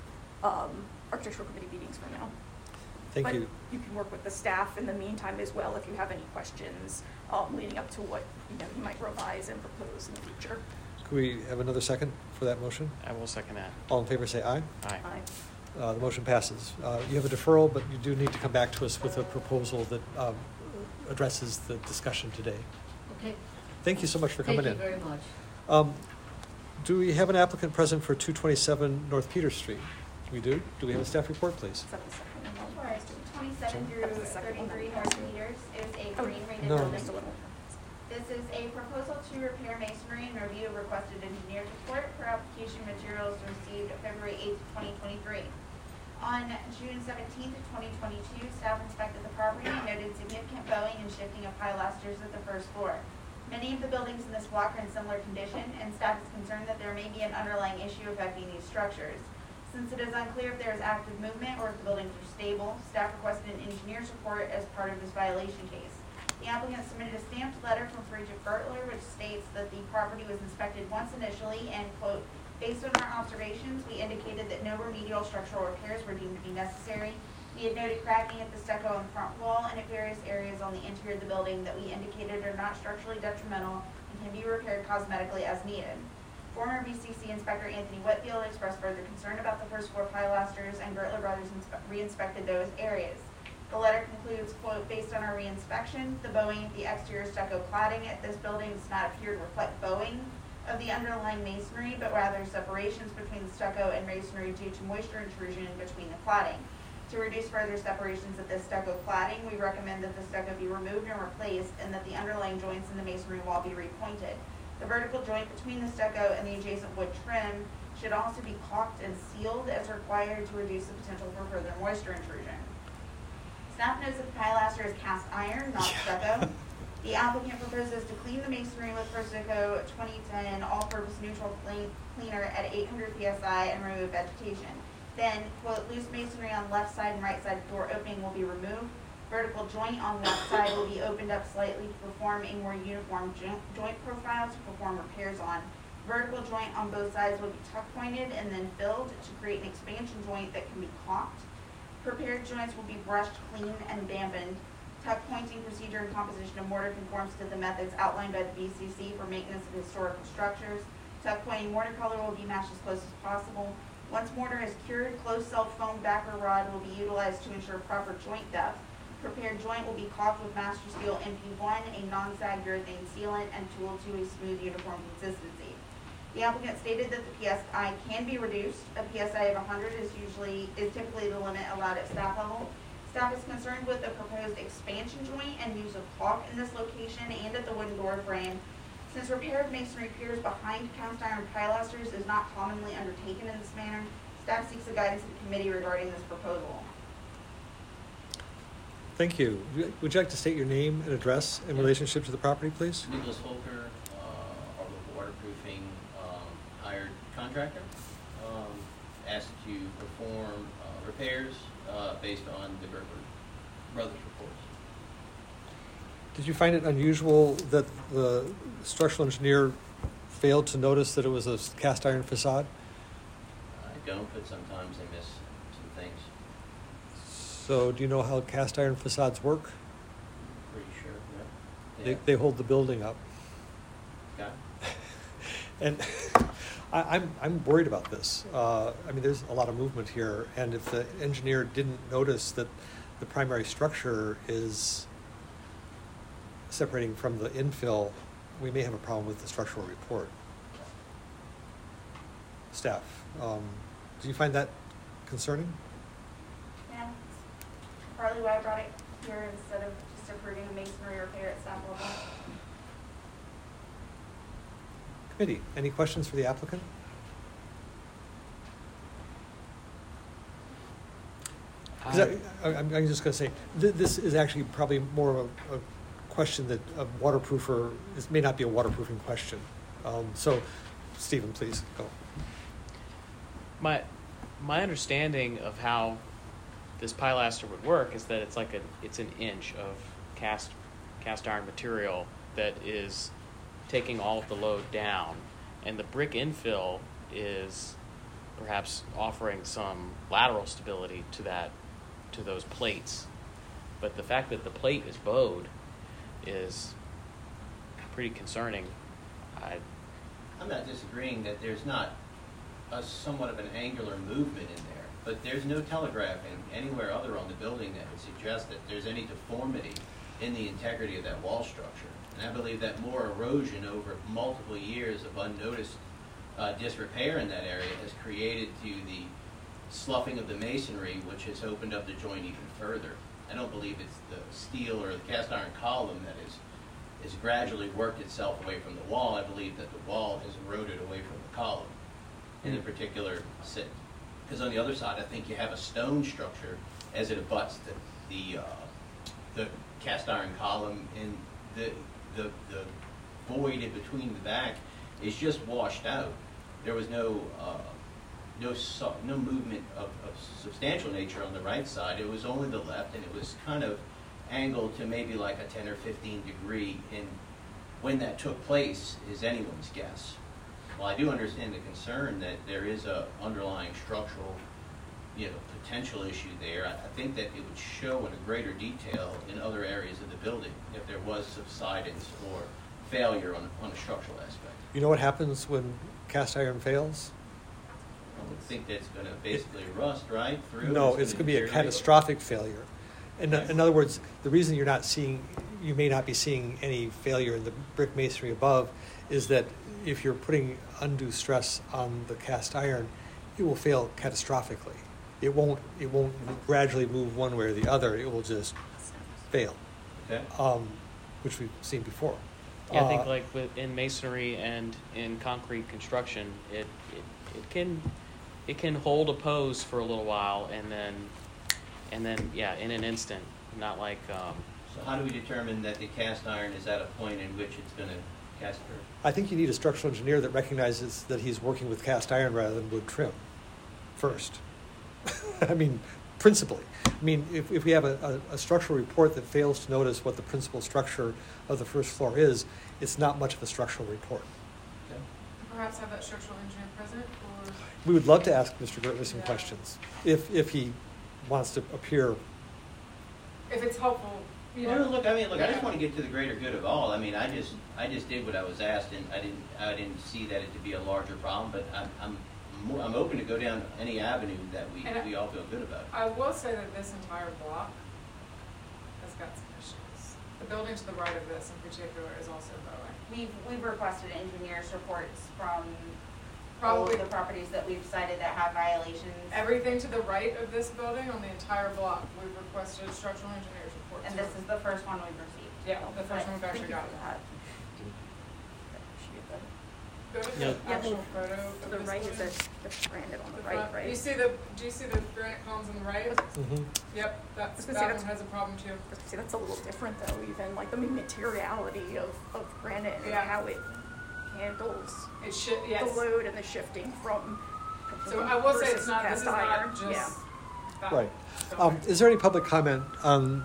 Speaker 5: architectural committee meetings from now.
Speaker 1: Thank you.
Speaker 5: But you can work with the staff in the meantime as well if you have any questions leading up to what you might revise and propose in the future.
Speaker 1: Could we have another second for that motion?
Speaker 7: I will second that.
Speaker 1: All in favor say aye.
Speaker 7: Aye.
Speaker 5: Aye.
Speaker 1: The motion passes. You have a deferral, but you do need to come back to us with a proposal that addresses the discussion today.
Speaker 13: Okay.
Speaker 1: Thank you so much for coming in.
Speaker 13: Thank you very much.
Speaker 1: Do we have an applicant present for 227 North Peter Street? We do. Do we have a staff report, please?
Speaker 5: Is that the second one?
Speaker 4: Sure. 27 through
Speaker 5: That's the second one.
Speaker 4: 33 North Peters is a green rated
Speaker 1: No.
Speaker 4: building.
Speaker 5: Just a little.
Speaker 4: This is a proposal to repair masonry and review of requested engineer's report for application materials received February 8th, 2023. On June 17th, 2022, staff inspected the property and noted significant bowing and shifting of pilasters at the first floor. Many of the buildings in this block are in similar condition, and staff is concerned that there may be an underlying issue affecting these structures. Since it is unclear if there is active movement or if the buildings are stable, staff requested an engineer's report as part of this violation case. The applicant submitted a stamped letter from Friedrich Gertler, which states that the property was inspected once initially and, quote, based on our observations, we indicated that no remedial structural repairs were deemed to be necessary. We had noted cracking at the stucco on the front wall and at various areas on the interior of the building that we indicated are not structurally detrimental and can be repaired cosmetically as needed. Former BCC Inspector Anthony Whitfield expressed further concern about the first floor pilasters, and Gertler Brothers re-inspected those areas. The letter concludes, quote, based on our re-inspection, the bowing of the exterior stucco cladding at this building does not appear to reflect bowing of the underlying masonry, but rather separations between the stucco and masonry due to moisture intrusion between the cladding. To reduce further separations of this stucco cladding, we recommend that the stucco be removed and replaced and that the underlying joints in the masonry wall be repointed. The vertical joint between the stucco and the adjacent wood trim should also be caulked and sealed as required to reduce the potential for further moisture intrusion. Staff notes that the pilaster is cast iron, not stucco. The applicant proposes to clean the masonry with Persico 2010 all-purpose neutral cleaner at 800 psi and remove vegetation. Then, quote, loose masonry on left side and right side door opening will be removed. Vertical joint on left side will be opened up slightly to perform a more uniform joint profile to perform repairs on. Vertical joint on both sides will be tuck pointed and then filled to create an expansion joint that can be caulked. Prepared joints will be brushed clean and dampened. Tuck pointing procedure and composition of mortar conforms to the methods outlined by the BCC for maintenance of historical structures. Tuck pointing mortar color will be matched as close as possible. Once mortar is cured, closed self-foam backer rod will be utilized to ensure proper joint depth. Prepared joint will be caulked with Master Steel MP1, a non-sag urethane sealant, and tooled to a smooth, uniform consistency. The applicant stated that the PSI can be reduced. A PSI of 100 is typically the limit allowed at staff level. Staff is concerned with the proposed expansion joint and use of caulk in this location and at the wooden door frame. Since repair of masonry piers behind cast iron pilasters is not commonly undertaken in this manner, staff seeks the guidance of the committee regarding this proposal.
Speaker 1: Thank you. Would you like to state your name and address in relationship to the property, please?
Speaker 15: Nicholas Holker, our local waterproofing hired contractor, asked to perform repairs based on the Gertler Brothers reports.
Speaker 1: Did you find it unusual that the structural engineer failed to notice that it was a cast iron facade?
Speaker 15: I don't, but sometimes they miss some things.
Speaker 1: So do you know how cast iron facades work?
Speaker 15: Pretty sure, yeah.
Speaker 1: They hold the building up.
Speaker 15: Yeah.
Speaker 1: And I'm worried about this. I mean, there's a lot of movement here, and if the engineer didn't notice that the primary structure is separating from the infill, we may have a problem with the structural report. Staff, do you find that concerning?
Speaker 4: Yeah, that's partly why I brought it here instead of just approving a masonry repair at staff level.
Speaker 1: Committee, any questions for the applicant? I'm just going to say, this is actually probably more of a question that a waterproofer, this may not be a waterproofing question. So, Stephen, please go.
Speaker 7: My understanding of how this pilaster would work is that it's an inch of cast iron material that is taking all of the load down, and the brick infill is perhaps offering some lateral stability to those plates. But the fact that the plate is bowed is pretty concerning.
Speaker 15: I'm not disagreeing that there's not a somewhat of an angular movement in there, but there's no telegraphing anywhere other on the building that would suggest that there's any deformity in the integrity of that wall structure. And I believe that more erosion over multiple years of unnoticed disrepair in that area has created to the sloughing of the masonry, which has opened up the joint even further. I don't believe it's the steel or the cast iron column that is gradually worked itself away from the wall. I believe that the wall has eroded away from the column in a particular sit. Because on the other side, I think you have a stone structure as it abuts the cast iron column, and the void in between the back is just washed out. There was no movement of substantial nature on the right side. It was only the left, and it was kind of angled to maybe like a 10 or 15 degree. And when that took place is anyone's guess. Well, I do understand the concern that there is a underlying structural, potential issue there. I think that it would show in a greater detail in other areas of the building if there was subsidence or failure on a structural aspect.
Speaker 1: You know what happens when cast iron fails?
Speaker 15: I would think that's going to basically rust right through.
Speaker 1: No, it's going to be a catastrophic failure. In other words, the reason you may not be seeing any failure in the brick masonry above is that if you're putting undue stress on the cast iron, it will fail catastrophically. It won't gradually move one way or the other. It will just fail,
Speaker 15: okay.
Speaker 1: Which we've seen before.
Speaker 7: Yeah, I think in masonry and in concrete construction, it can hold a pose for a little while and then in an instant, not like.
Speaker 15: So how do we determine that the cast iron is at a point in which it's going to cast through?
Speaker 1: I think you need a structural engineer that recognizes that he's working with cast iron rather than wood trim first. I mean, principally. I mean, if we have a structural report that fails to notice what the principal structure of the first floor is, it's not much of a structural report.
Speaker 15: Okay.
Speaker 6: Perhaps have that structural engineer present, or?
Speaker 1: We would love to ask Mr. Gertler some questions if he wants to appear.
Speaker 6: If it's helpful,
Speaker 15: Well, look, I just want to get to the greater good of all. I mean, I just did what I was asked, and I didn't see that it to be a larger problem. But I'm open to go down any avenue that we all feel good about.
Speaker 6: I will say that this entire block has got some issues. The building to the right of this in particular is also bowing.
Speaker 4: We've requested engineers' reports from all
Speaker 6: Probably
Speaker 4: of the properties that we've cited that have violations.
Speaker 6: everything to the right of this building on the entire block, we've requested structural engineers' reports.
Speaker 4: And this is the first one we've received.
Speaker 6: Yeah, the first one we've actually got. Go to the
Speaker 5: Yeah,
Speaker 6: actual photo
Speaker 5: to
Speaker 6: of
Speaker 5: the
Speaker 6: this
Speaker 5: right is
Speaker 6: building.
Speaker 5: the granite on the
Speaker 6: The
Speaker 5: right,
Speaker 6: front.
Speaker 5: right?
Speaker 6: Do you see the granite columns on the right?
Speaker 1: Mm-hmm.
Speaker 6: Yep, that
Speaker 5: was gonna say
Speaker 6: one has a problem too.
Speaker 5: See, that's a little different though, even like the materiality of granite and
Speaker 6: Yeah.
Speaker 5: how it handles
Speaker 6: Yes.
Speaker 5: the load and the shifting from.
Speaker 6: So I will say
Speaker 5: versus
Speaker 6: it's not, this
Speaker 5: cast
Speaker 6: is
Speaker 5: iron.
Speaker 6: not just
Speaker 5: Yeah.
Speaker 6: that.
Speaker 1: Right.
Speaker 6: building.
Speaker 1: Is there any public comment on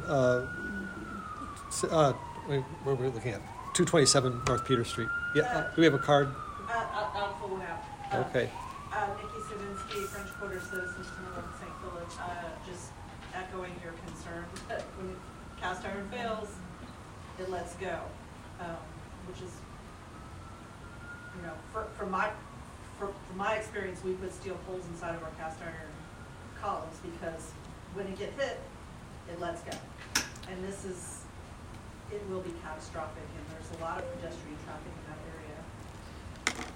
Speaker 1: where we're looking at 227 North Peter Street? Yeah. Do we have a card?
Speaker 16: I'll pull it out.
Speaker 1: Okay.
Speaker 16: Nikki
Speaker 14: Javinsky, French Quarter Citizens, 1011 St. Philip. Just echoing your concern that when cast iron fails, it lets go, which is, you know, from my experience, we put steel poles inside of our cast iron columns because when it gets hit, it lets go. And it will be catastrophic, and there's a lot of pedestrian traffic in that area.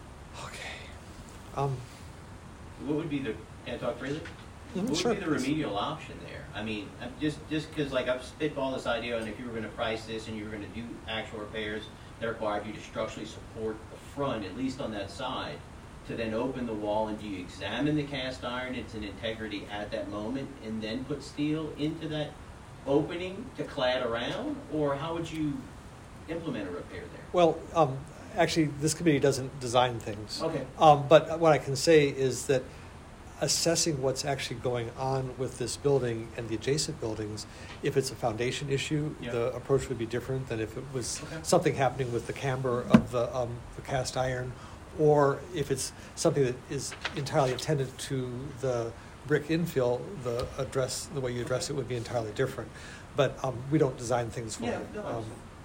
Speaker 1: Okay.
Speaker 15: What would be the, can I talk freely? What
Speaker 1: Sure.
Speaker 15: would be the remedial option there? I mean, just because like I've spitballed this idea, and if you were going to price this and you were going to do actual repairs that required you to structurally support the front, at least on that side, to then open the wall, and do you examine the cast iron, its integrity at that moment, and then put steel into that opening to clad around, or how would you implement a repair there?
Speaker 1: Well, actually, this committee doesn't design things.
Speaker 15: Okay.
Speaker 1: But what I can say is that assessing what's actually going on with this building and the adjacent buildings, if it's a foundation issue,
Speaker 15: Yeah.
Speaker 1: the approach would be different than if it was
Speaker 15: Okay.
Speaker 1: something happening with the camber of the cast iron, or if it's something that is entirely attendant to the brick infill, the way you address it would be entirely different. But we don't design things for
Speaker 15: Yeah,
Speaker 1: it.
Speaker 15: no,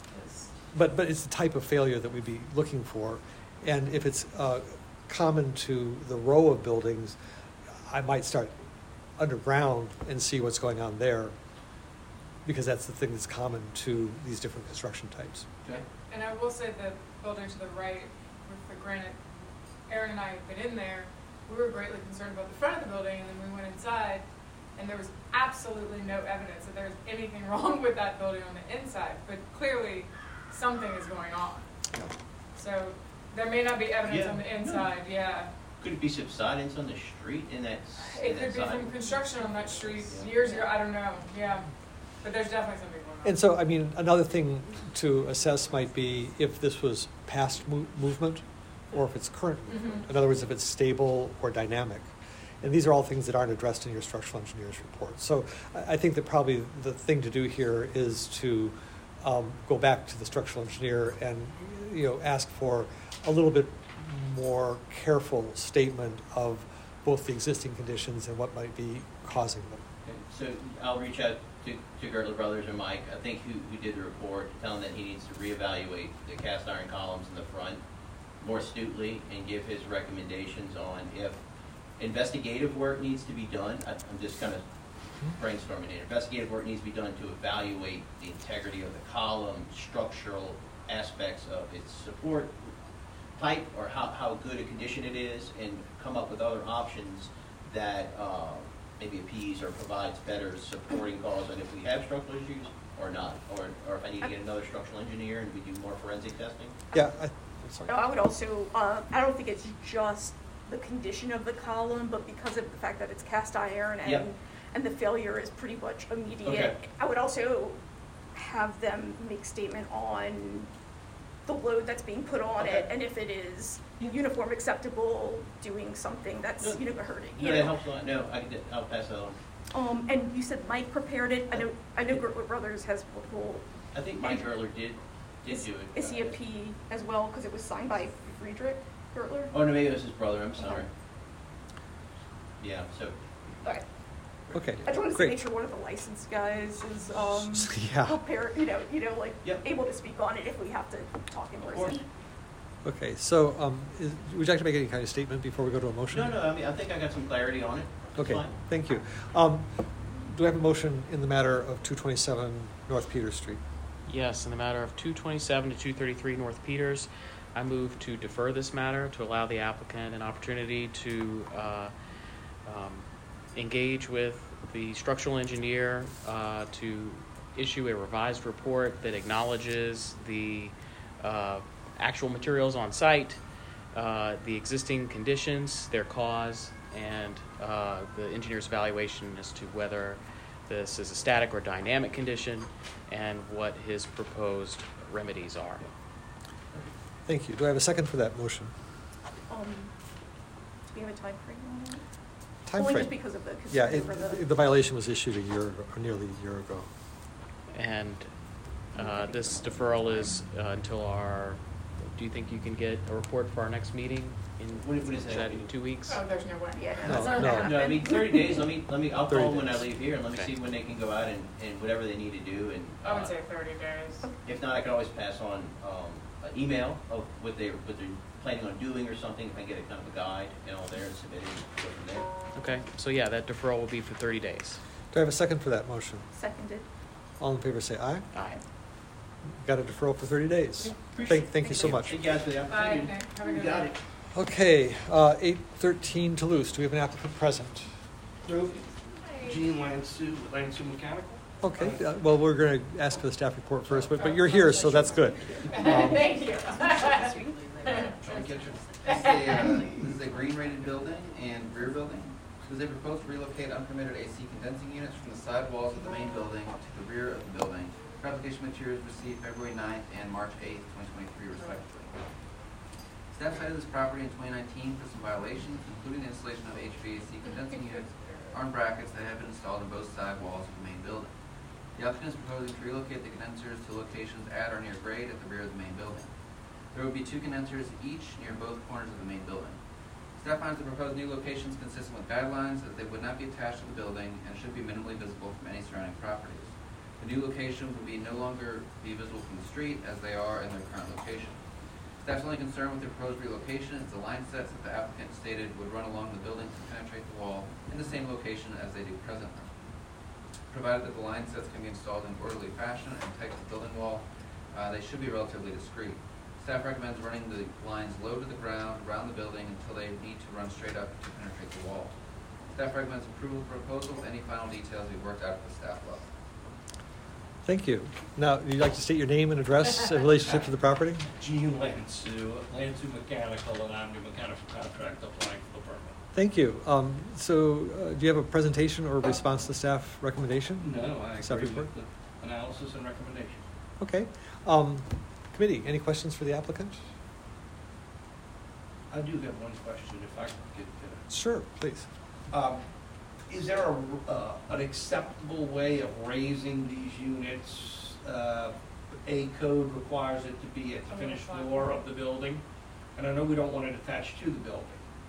Speaker 1: But it's the type of failure that we'd be looking for. And if it's common to the row of buildings, I might start underground and see what's going on there, because that's the thing that's common to these different construction types.
Speaker 15: Okay.
Speaker 6: And I will say the building to the right with the granite, Aaron and I have been in there, we were greatly concerned about the front of the building, and then we went inside, and there was absolutely no evidence that there was anything wrong with that building on the inside, but clearly something is going on. So there may not be evidence
Speaker 15: Yeah.
Speaker 6: on the inside, yeah.
Speaker 15: Could it be subsidence on the street in that?
Speaker 6: It could be from construction on that street years ago, I don't know, yeah. But there's definitely something going on.
Speaker 1: And so, I mean, another thing to assess might be if this was past movement or if it's current movement.
Speaker 6: Mhm.
Speaker 1: In other words, if it's stable or dynamic. And these are all things that aren't addressed in your structural engineer's report. So I think that probably the thing to do here is to go back to the structural engineer and, you know, ask for a little bit more careful statement of both the existing conditions and what might be causing them.
Speaker 15: Okay. So I'll reach out to Gertler Brothers or Mike, I think, who did the report, to tell him that he needs to reevaluate the cast iron columns in the front more astutely and give his recommendations on if investigative work needs to be done. I'm just kind of brainstorming here. Investigative work needs to be done to evaluate the integrity of the column, structural aspects of its support type, or how good a condition it is, and come up with other options that maybe appease or provides better supporting cause on if we have structural issues or not, or if I need to get another structural engineer and we do more forensic testing.
Speaker 1: Yeah, I'm sorry.
Speaker 5: No, I would also, I don't think it's just the condition of the column, but because of the fact that it's cast iron and,
Speaker 15: Yep.
Speaker 5: and the failure is pretty much immediate.
Speaker 15: Okay.
Speaker 5: I would also have them make statement on the load that's being put on it,
Speaker 15: Okay.
Speaker 5: and if it is
Speaker 15: Yeah.
Speaker 5: uniform acceptable, doing something that's,
Speaker 15: No.
Speaker 5: hurting.
Speaker 15: No, that helps a lot. No, I'll pass that on.
Speaker 5: And you said Mike prepared it. I know Gertler Brothers has multiple.
Speaker 15: I think Mike Gertler did do it.
Speaker 5: Is he a P as well? Because it was signed by Friedrich Gertler.
Speaker 15: Oh, no, maybe it was his brother. I'm sorry. Yeah, so,
Speaker 5: Okay.
Speaker 1: Okay,
Speaker 5: I just wanted to
Speaker 1: great.
Speaker 5: make sure one of the licensed guys is
Speaker 1: Yeah.
Speaker 5: prepared, like
Speaker 15: Yep.
Speaker 5: able to speak on it if we have to talk in
Speaker 15: of course.
Speaker 5: person.
Speaker 1: Okay, so would you like to make any kind of statement before we go to a motion?
Speaker 15: No, I mean, I think I got some clarity on it. It's
Speaker 1: Okay,
Speaker 15: fine.
Speaker 1: thank you. Do I have a motion in the matter of 227 North Peters Street?
Speaker 7: Yes, in the matter of 227 to 233 North Peters, I move to defer this matter to allow the applicant an opportunity to engage with the structural engineer to issue a revised report that acknowledges the actual materials on site, the existing conditions, their cause, and the engineer's evaluation as to whether this is a static or dynamic condition and what his proposed remedies are.
Speaker 1: Thank you. Do I have a second for that motion?
Speaker 5: Do we have a time frame on it?
Speaker 1: Time
Speaker 5: Only
Speaker 1: frame.
Speaker 5: just because of the
Speaker 1: Yeah,
Speaker 5: concern over
Speaker 1: the violation was issued a year ago, or nearly a year ago.
Speaker 7: And this deferral is until our do you think you can get a report for our next meeting?
Speaker 15: What is that?
Speaker 7: In 2 weeks?
Speaker 6: Oh, there's no way.
Speaker 5: Yeah.
Speaker 1: No.
Speaker 15: No, I mean, 30 days, I'll
Speaker 1: 30
Speaker 15: call them when I
Speaker 1: days.
Speaker 15: leave here and let me
Speaker 7: Okay.
Speaker 15: see when they can go out and whatever they need to do. And
Speaker 6: I would say 30 days.
Speaker 15: if not, I can always pass on an email of what they're planning on doing or something. If I get a kind of a guide and all there and submit it and go from there.
Speaker 7: Okay, so yeah, that deferral will be for 30 days.
Speaker 1: Do I have a second for that motion?
Speaker 5: Seconded.
Speaker 1: All in favor say aye.
Speaker 7: Aye.
Speaker 1: Got a deferral for 30 days. Thank you so much.
Speaker 15: Thank you guys for the
Speaker 6: Bye,
Speaker 15: opportunity.
Speaker 6: Nick. Have a good
Speaker 15: Got
Speaker 6: night.
Speaker 15: it.
Speaker 1: Okay, 813 Toulouse. Do we have an applicant present?
Speaker 16: Gene Lansu, Lansu Mechanical.
Speaker 1: Okay, well, we're going to ask for the staff report first, but you're here, so that's good.
Speaker 6: Thank you.
Speaker 8: This is a green rated building and rear building. Because they propose to relocate unpermitted AC condensing units from the side walls of the main building to the rear of the building. For application materials received February 9th and March 8th, 2023 respectively. Staff cited this property in 2019 for some violations, including the installation of HVAC condensing units, arm brackets that have been installed on both side walls of the main building. The applicant is proposing to relocate the condensers to locations at or near grade at the rear of the main building. There will be 2 condensers each near both corners of the main building. Staff finds the proposed new locations consistent with guidelines as they would not be attached to the building and should be minimally visible from any surrounding properties. The new locations will no longer be visible from the street as they are in their current location. Staff's only concern with the proposed relocation is the line sets that the applicant stated would run along the building to penetrate the wall in the same location as they do presently. Provided that the line sets can be installed in orderly fashion and protect the building wall, they should be relatively discreet. Staff recommends running the lines low to the ground around the building until they need to run straight up to penetrate the wall. Staff recommends approval of the proposal with any final details we worked out at the staff level.
Speaker 1: Thank you. Now, would you like to state your name and address in relationship to the property?
Speaker 16: Gene Lansu, Lansu Mechanical, and I'm the mechanical contractor applying for the permit.
Speaker 1: Thank you. Do you have a presentation or response to staff recommendation?
Speaker 16: No, I
Speaker 1: Staff
Speaker 16: agree
Speaker 1: report?
Speaker 16: with the analysis and recommendation.
Speaker 1: Okay. Committee, any questions for the applicant?
Speaker 16: I do have one question, if I could get
Speaker 1: Sure, please.
Speaker 16: is there an acceptable way of raising these units? A code requires it to be at the finished floor of the building, and I know we don't want it attached to the building.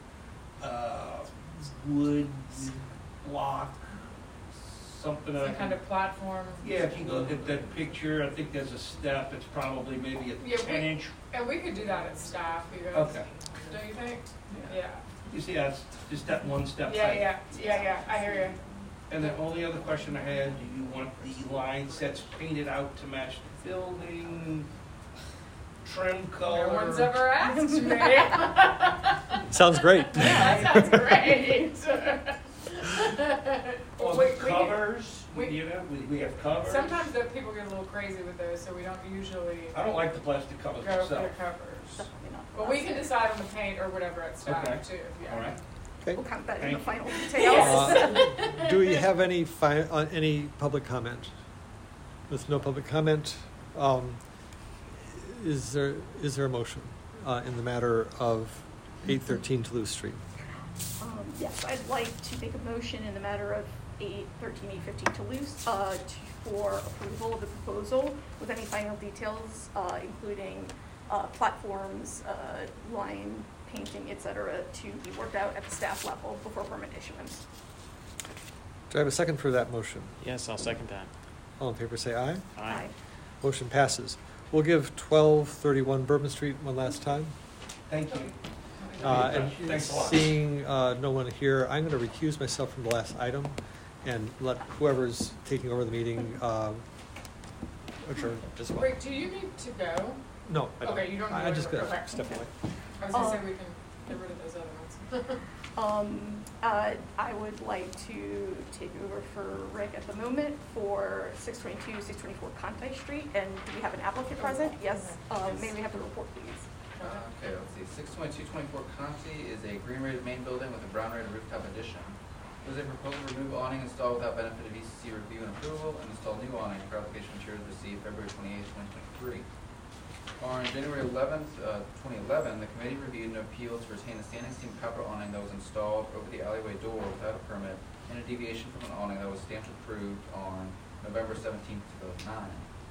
Speaker 16: Wood, block, something.
Speaker 6: Some kind of platform.
Speaker 16: Yeah, if you look at that picture, I think there's a step, it's probably maybe a
Speaker 6: Yeah,
Speaker 16: 10-inch.
Speaker 6: And we could do that at staff, you guys.
Speaker 16: Okay.
Speaker 6: Don't you think? Yeah.
Speaker 16: You see, that's just that one step.
Speaker 6: Yeah, I hear you.
Speaker 16: And the only other question I had, do you want the line sets painted out to match the building? Trim color?
Speaker 6: No one's ever asked me.
Speaker 1: Sounds great.
Speaker 6: Yeah, that sounds great.
Speaker 16: Or
Speaker 6: We-
Speaker 16: covers?
Speaker 6: we-
Speaker 16: You know, we have covers.
Speaker 6: Sometimes the people get a little crazy with those, so we don't usually
Speaker 16: I don't like the plastic
Speaker 6: go
Speaker 16: covers
Speaker 6: for the
Speaker 16: myself.
Speaker 6: covers.
Speaker 5: Definitely not.
Speaker 6: But we can decide on the paint or whatever at staff
Speaker 16: Okay.
Speaker 6: too. Yeah.
Speaker 16: All right.
Speaker 1: Okay.
Speaker 5: We'll count that in
Speaker 16: Thank
Speaker 5: the
Speaker 16: you.
Speaker 5: final details.
Speaker 1: Do we have any public comment? With no public comment, is there a motion in the matter of 813 Toulouse Street?
Speaker 5: Yes, I'd like to make a motion in the matter of 815 Toulouse for approval of the proposal with any final details, including platforms, line painting, et cetera, to be worked out at the staff level before permit issuance.
Speaker 1: Do I have a second for that motion?
Speaker 7: Yes, I'll second that.
Speaker 1: All in favor say aye.
Speaker 5: Aye.
Speaker 1: Motion passes. We'll give 1231 Bourbon Street one last time.
Speaker 16: Thank you.
Speaker 1: And
Speaker 16: Thanks a lot.
Speaker 1: seeing no one here, I'm going to recuse myself from the last item and let whoever's taking over the meeting adjourn as well.
Speaker 6: Wait, do you need to go?
Speaker 1: No, I don't.
Speaker 6: Okay, you don't need
Speaker 1: I
Speaker 6: to
Speaker 1: just
Speaker 6: go.
Speaker 1: got
Speaker 6: Okay.
Speaker 1: to step away.
Speaker 6: I was gonna say we can get rid of those other ones.
Speaker 5: I would like to take over for Rick at the moment for 622, 624 Conti Street. And do we have an applicant present? Yes. May we have the report, please?
Speaker 8: Okay, let's see. 62224 Conti is a green rated main building with a brown rated rooftop addition. It was a proposal to remove awning installed without benefit of ECC review and approval and install new awning for application materials received February 28, 2023. On January 11th, 2011, the committee reviewed an appeal to retain the standing seam copper awning that was installed over the alleyway door without a permit and a deviation from an awning that was stamped approved on November 17th, 2009. The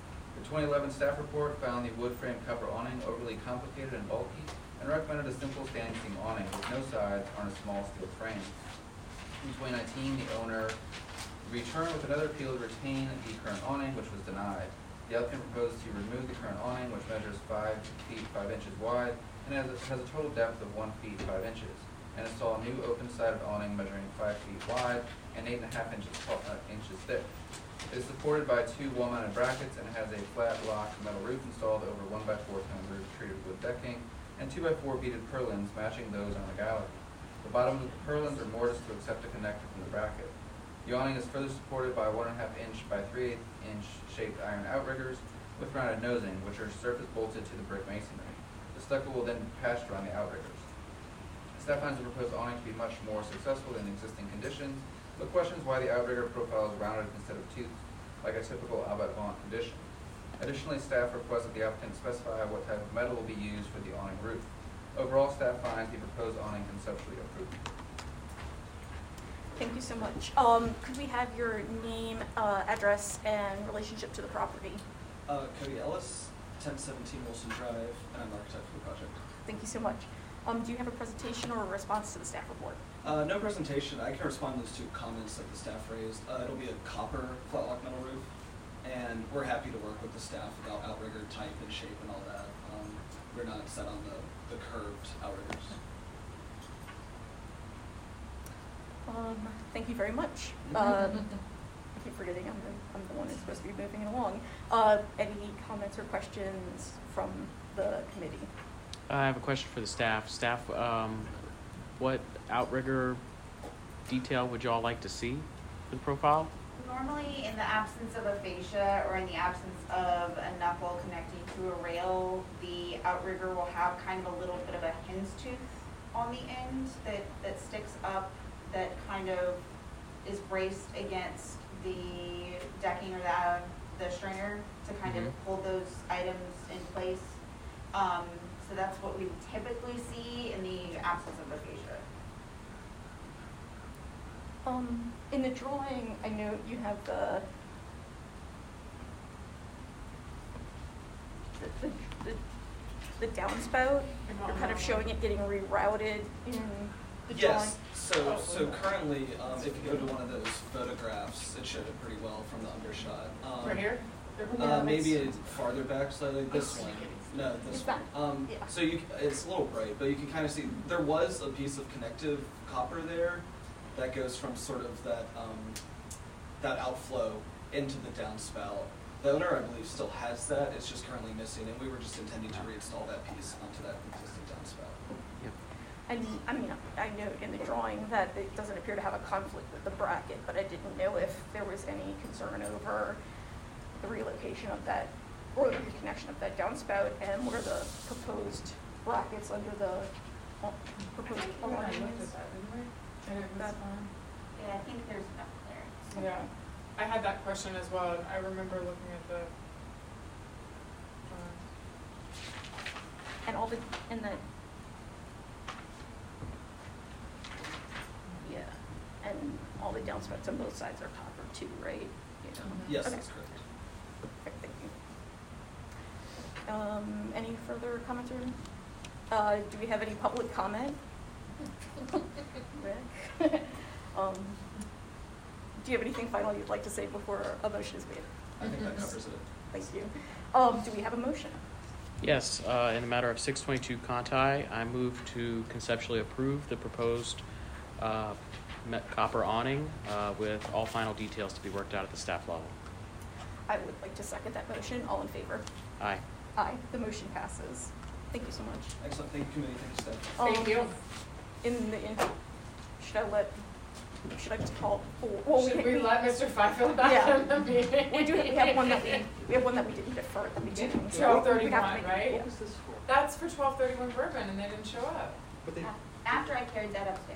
Speaker 8: The 2011 staff report found the wood frame cover awning overly complicated and bulky and recommended a simple standing seam awning with no sides on a small steel frame. In 2019, the owner returned with another appeal to retain the current awning, which was denied. The applicant proposed to remove the current awning, which measures 5 feet 5 inches wide and has a total depth of 1 feet 5 inches, and install a new open-sided awning measuring 5 feet wide and 8.5 inches thick. It is supported by 2 wall-mounted brackets and has a flat lock metal roof installed over 1x4 tone roof treated wood decking and 2x4 beaded purlins matching those on the gallery. The bottoms of the purlins are mortised to accept a connector from the bracket. The awning is further supported by 1.5 inch by 3/8 inch shaped iron outriggers with rounded nosing, which are surface bolted to the brick masonry. The stucco will then be patched around the outriggers. Staff finds the proposed awning to be much more successful in existing conditions, but questions why the outrigger profile is rounded instead of toothed, like a typical Albert Vaughn condition. Additionally, staff requests that the applicant specify what type of metal will be used for the awning roof. Overall, staff finds the proposed awning conceptually approved.
Speaker 5: Thank you so much. Could we have your name, address, and relationship to the property?
Speaker 17: Cody Ellis, 1017 Wilson Drive, and I'm the architect for the project.
Speaker 5: Thank you so much. Do you have a presentation or a response to the staff report?
Speaker 17: No presentation. I can respond to those 2 comments that the staff raised. It'll be a copper flat lock metal roof, and we're happy to work with the staff about outrigger type and shape and all that. We're not set on the curved outriggers.
Speaker 5: Thank you very much. I keep forgetting I'm the one who's supposed to be moving it along. Any comments or questions from the committee?
Speaker 7: I have a question for the staff. Staff, what outrigger detail would y'all like to see for the profile?
Speaker 4: Normally, in the absence of a fascia or in the absence of a knuckle connecting to a rail, the outrigger will have kind of a little bit of a hen's tooth on the end that sticks up, that kind of is braced against the decking or the stringer to kind of hold those items in place. So that's what we typically see in the absence of a fascia.
Speaker 5: In the drawing, I know you have the downspout. You're kind of showing it getting rerouted in the drawing.
Speaker 17: Yes. So currently, if you go to one of those photographs, it showed it pretty well from the undershot.
Speaker 6: Right here?
Speaker 17: Maybe it's farther back slightly. This one. No, this one.
Speaker 5: Yeah.
Speaker 17: So it's a little bright, but you can kind of see there was a piece of connective copper there that goes from sort of that outflow into the downspout. The owner, I believe, still has that. It's just currently missing, and we were just intending to reinstall that piece onto that existing downspout.
Speaker 5: And I mean, I note in the drawing that it doesn't appear to have a conflict with the bracket, but I didn't know if there was any concern over the relocation of that or the reconnection of that downspout, and what are the proposed brackets under the proposed alignments?
Speaker 4: Yeah, I think there's enough there.
Speaker 6: Yeah, I had that question as well. I remember looking at the.
Speaker 5: And all the and all the downspouts on both sides are copper too, right? You know?
Speaker 17: Yes,
Speaker 5: Okay.
Speaker 17: that's correct.
Speaker 5: Perfect, thank you. Any further comments or do we have any public comment? Rick? Do you have anything final you'd like to say before a motion is made?
Speaker 17: I think that covers it.
Speaker 5: Thank you. Do we have a motion?
Speaker 7: Yes, in the matter of 622 Conti, I move to conceptually approve the proposed copper awning with all final details to be worked out at the staff level.
Speaker 5: I would like to second that motion. All in favor?
Speaker 7: Aye.
Speaker 5: Aye. The motion passes. Thank you so much.
Speaker 17: Excellent. Thank you, committee. Thank you, staff.
Speaker 6: Thank you.
Speaker 5: Should I just call? Well,
Speaker 6: Should we let Mr. Fifield back
Speaker 5: Yeah.
Speaker 6: in the meeting?
Speaker 5: We have one that we didn't defer at the beginning.
Speaker 6: 1231, right?
Speaker 1: What was this for?
Speaker 6: That's for 1231 Bourbon, and they didn't show up.
Speaker 1: But they,
Speaker 4: After I carried that upstairs.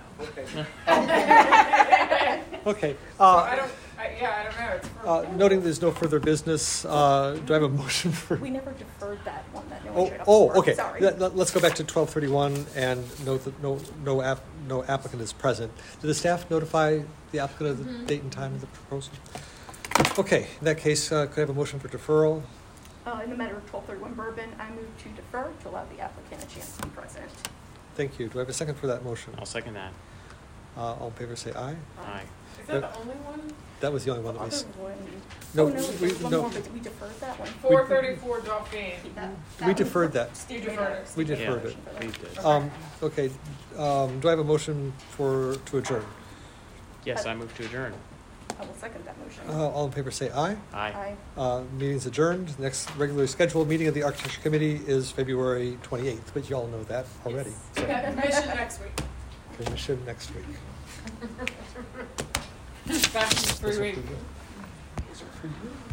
Speaker 1: okay. Okay.
Speaker 6: So I don't know. It's for
Speaker 1: Noting there's no further business, do I have a motion for?
Speaker 5: We never deferred that one that no one showed up for.
Speaker 1: Okay.
Speaker 5: Sorry.
Speaker 1: Let's go back to 1231 and note that no applicant is present. Did the staff notify the applicant of the date and time of the proposal? Okay, in that case, could I have a motion for deferral?
Speaker 5: In the matter of 1231 Bourbon, I move to defer to allow the applicant a chance to be present.
Speaker 1: Thank you. Do I have a second for that motion?
Speaker 7: I'll second that.
Speaker 1: All in favor say aye.
Speaker 7: Aye.
Speaker 6: Is that the only one?
Speaker 1: That was the only one that
Speaker 5: Other
Speaker 1: was.
Speaker 5: one,
Speaker 1: No,
Speaker 5: oh no,
Speaker 1: we-
Speaker 5: there's one
Speaker 1: no.
Speaker 5: more, but we deferred that one.
Speaker 6: 434 Dauphine.
Speaker 1: We deferred that.
Speaker 6: You deferred it.
Speaker 1: We deferred
Speaker 7: Yeah,
Speaker 1: it.
Speaker 7: we did.
Speaker 1: Okay, do I have a motion to adjourn?
Speaker 7: Yes, I move to adjourn.
Speaker 5: I will second that motion.
Speaker 1: All in favor say aye.
Speaker 7: Aye.
Speaker 1: Meeting's adjourned. Next regularly scheduled meeting of the Architecture Committee is February 28th, but you all know that already. So,
Speaker 6: Mission next week.
Speaker 1: Commission next week.
Speaker 6: Back in 3 weeks.
Speaker 1: Those are for you.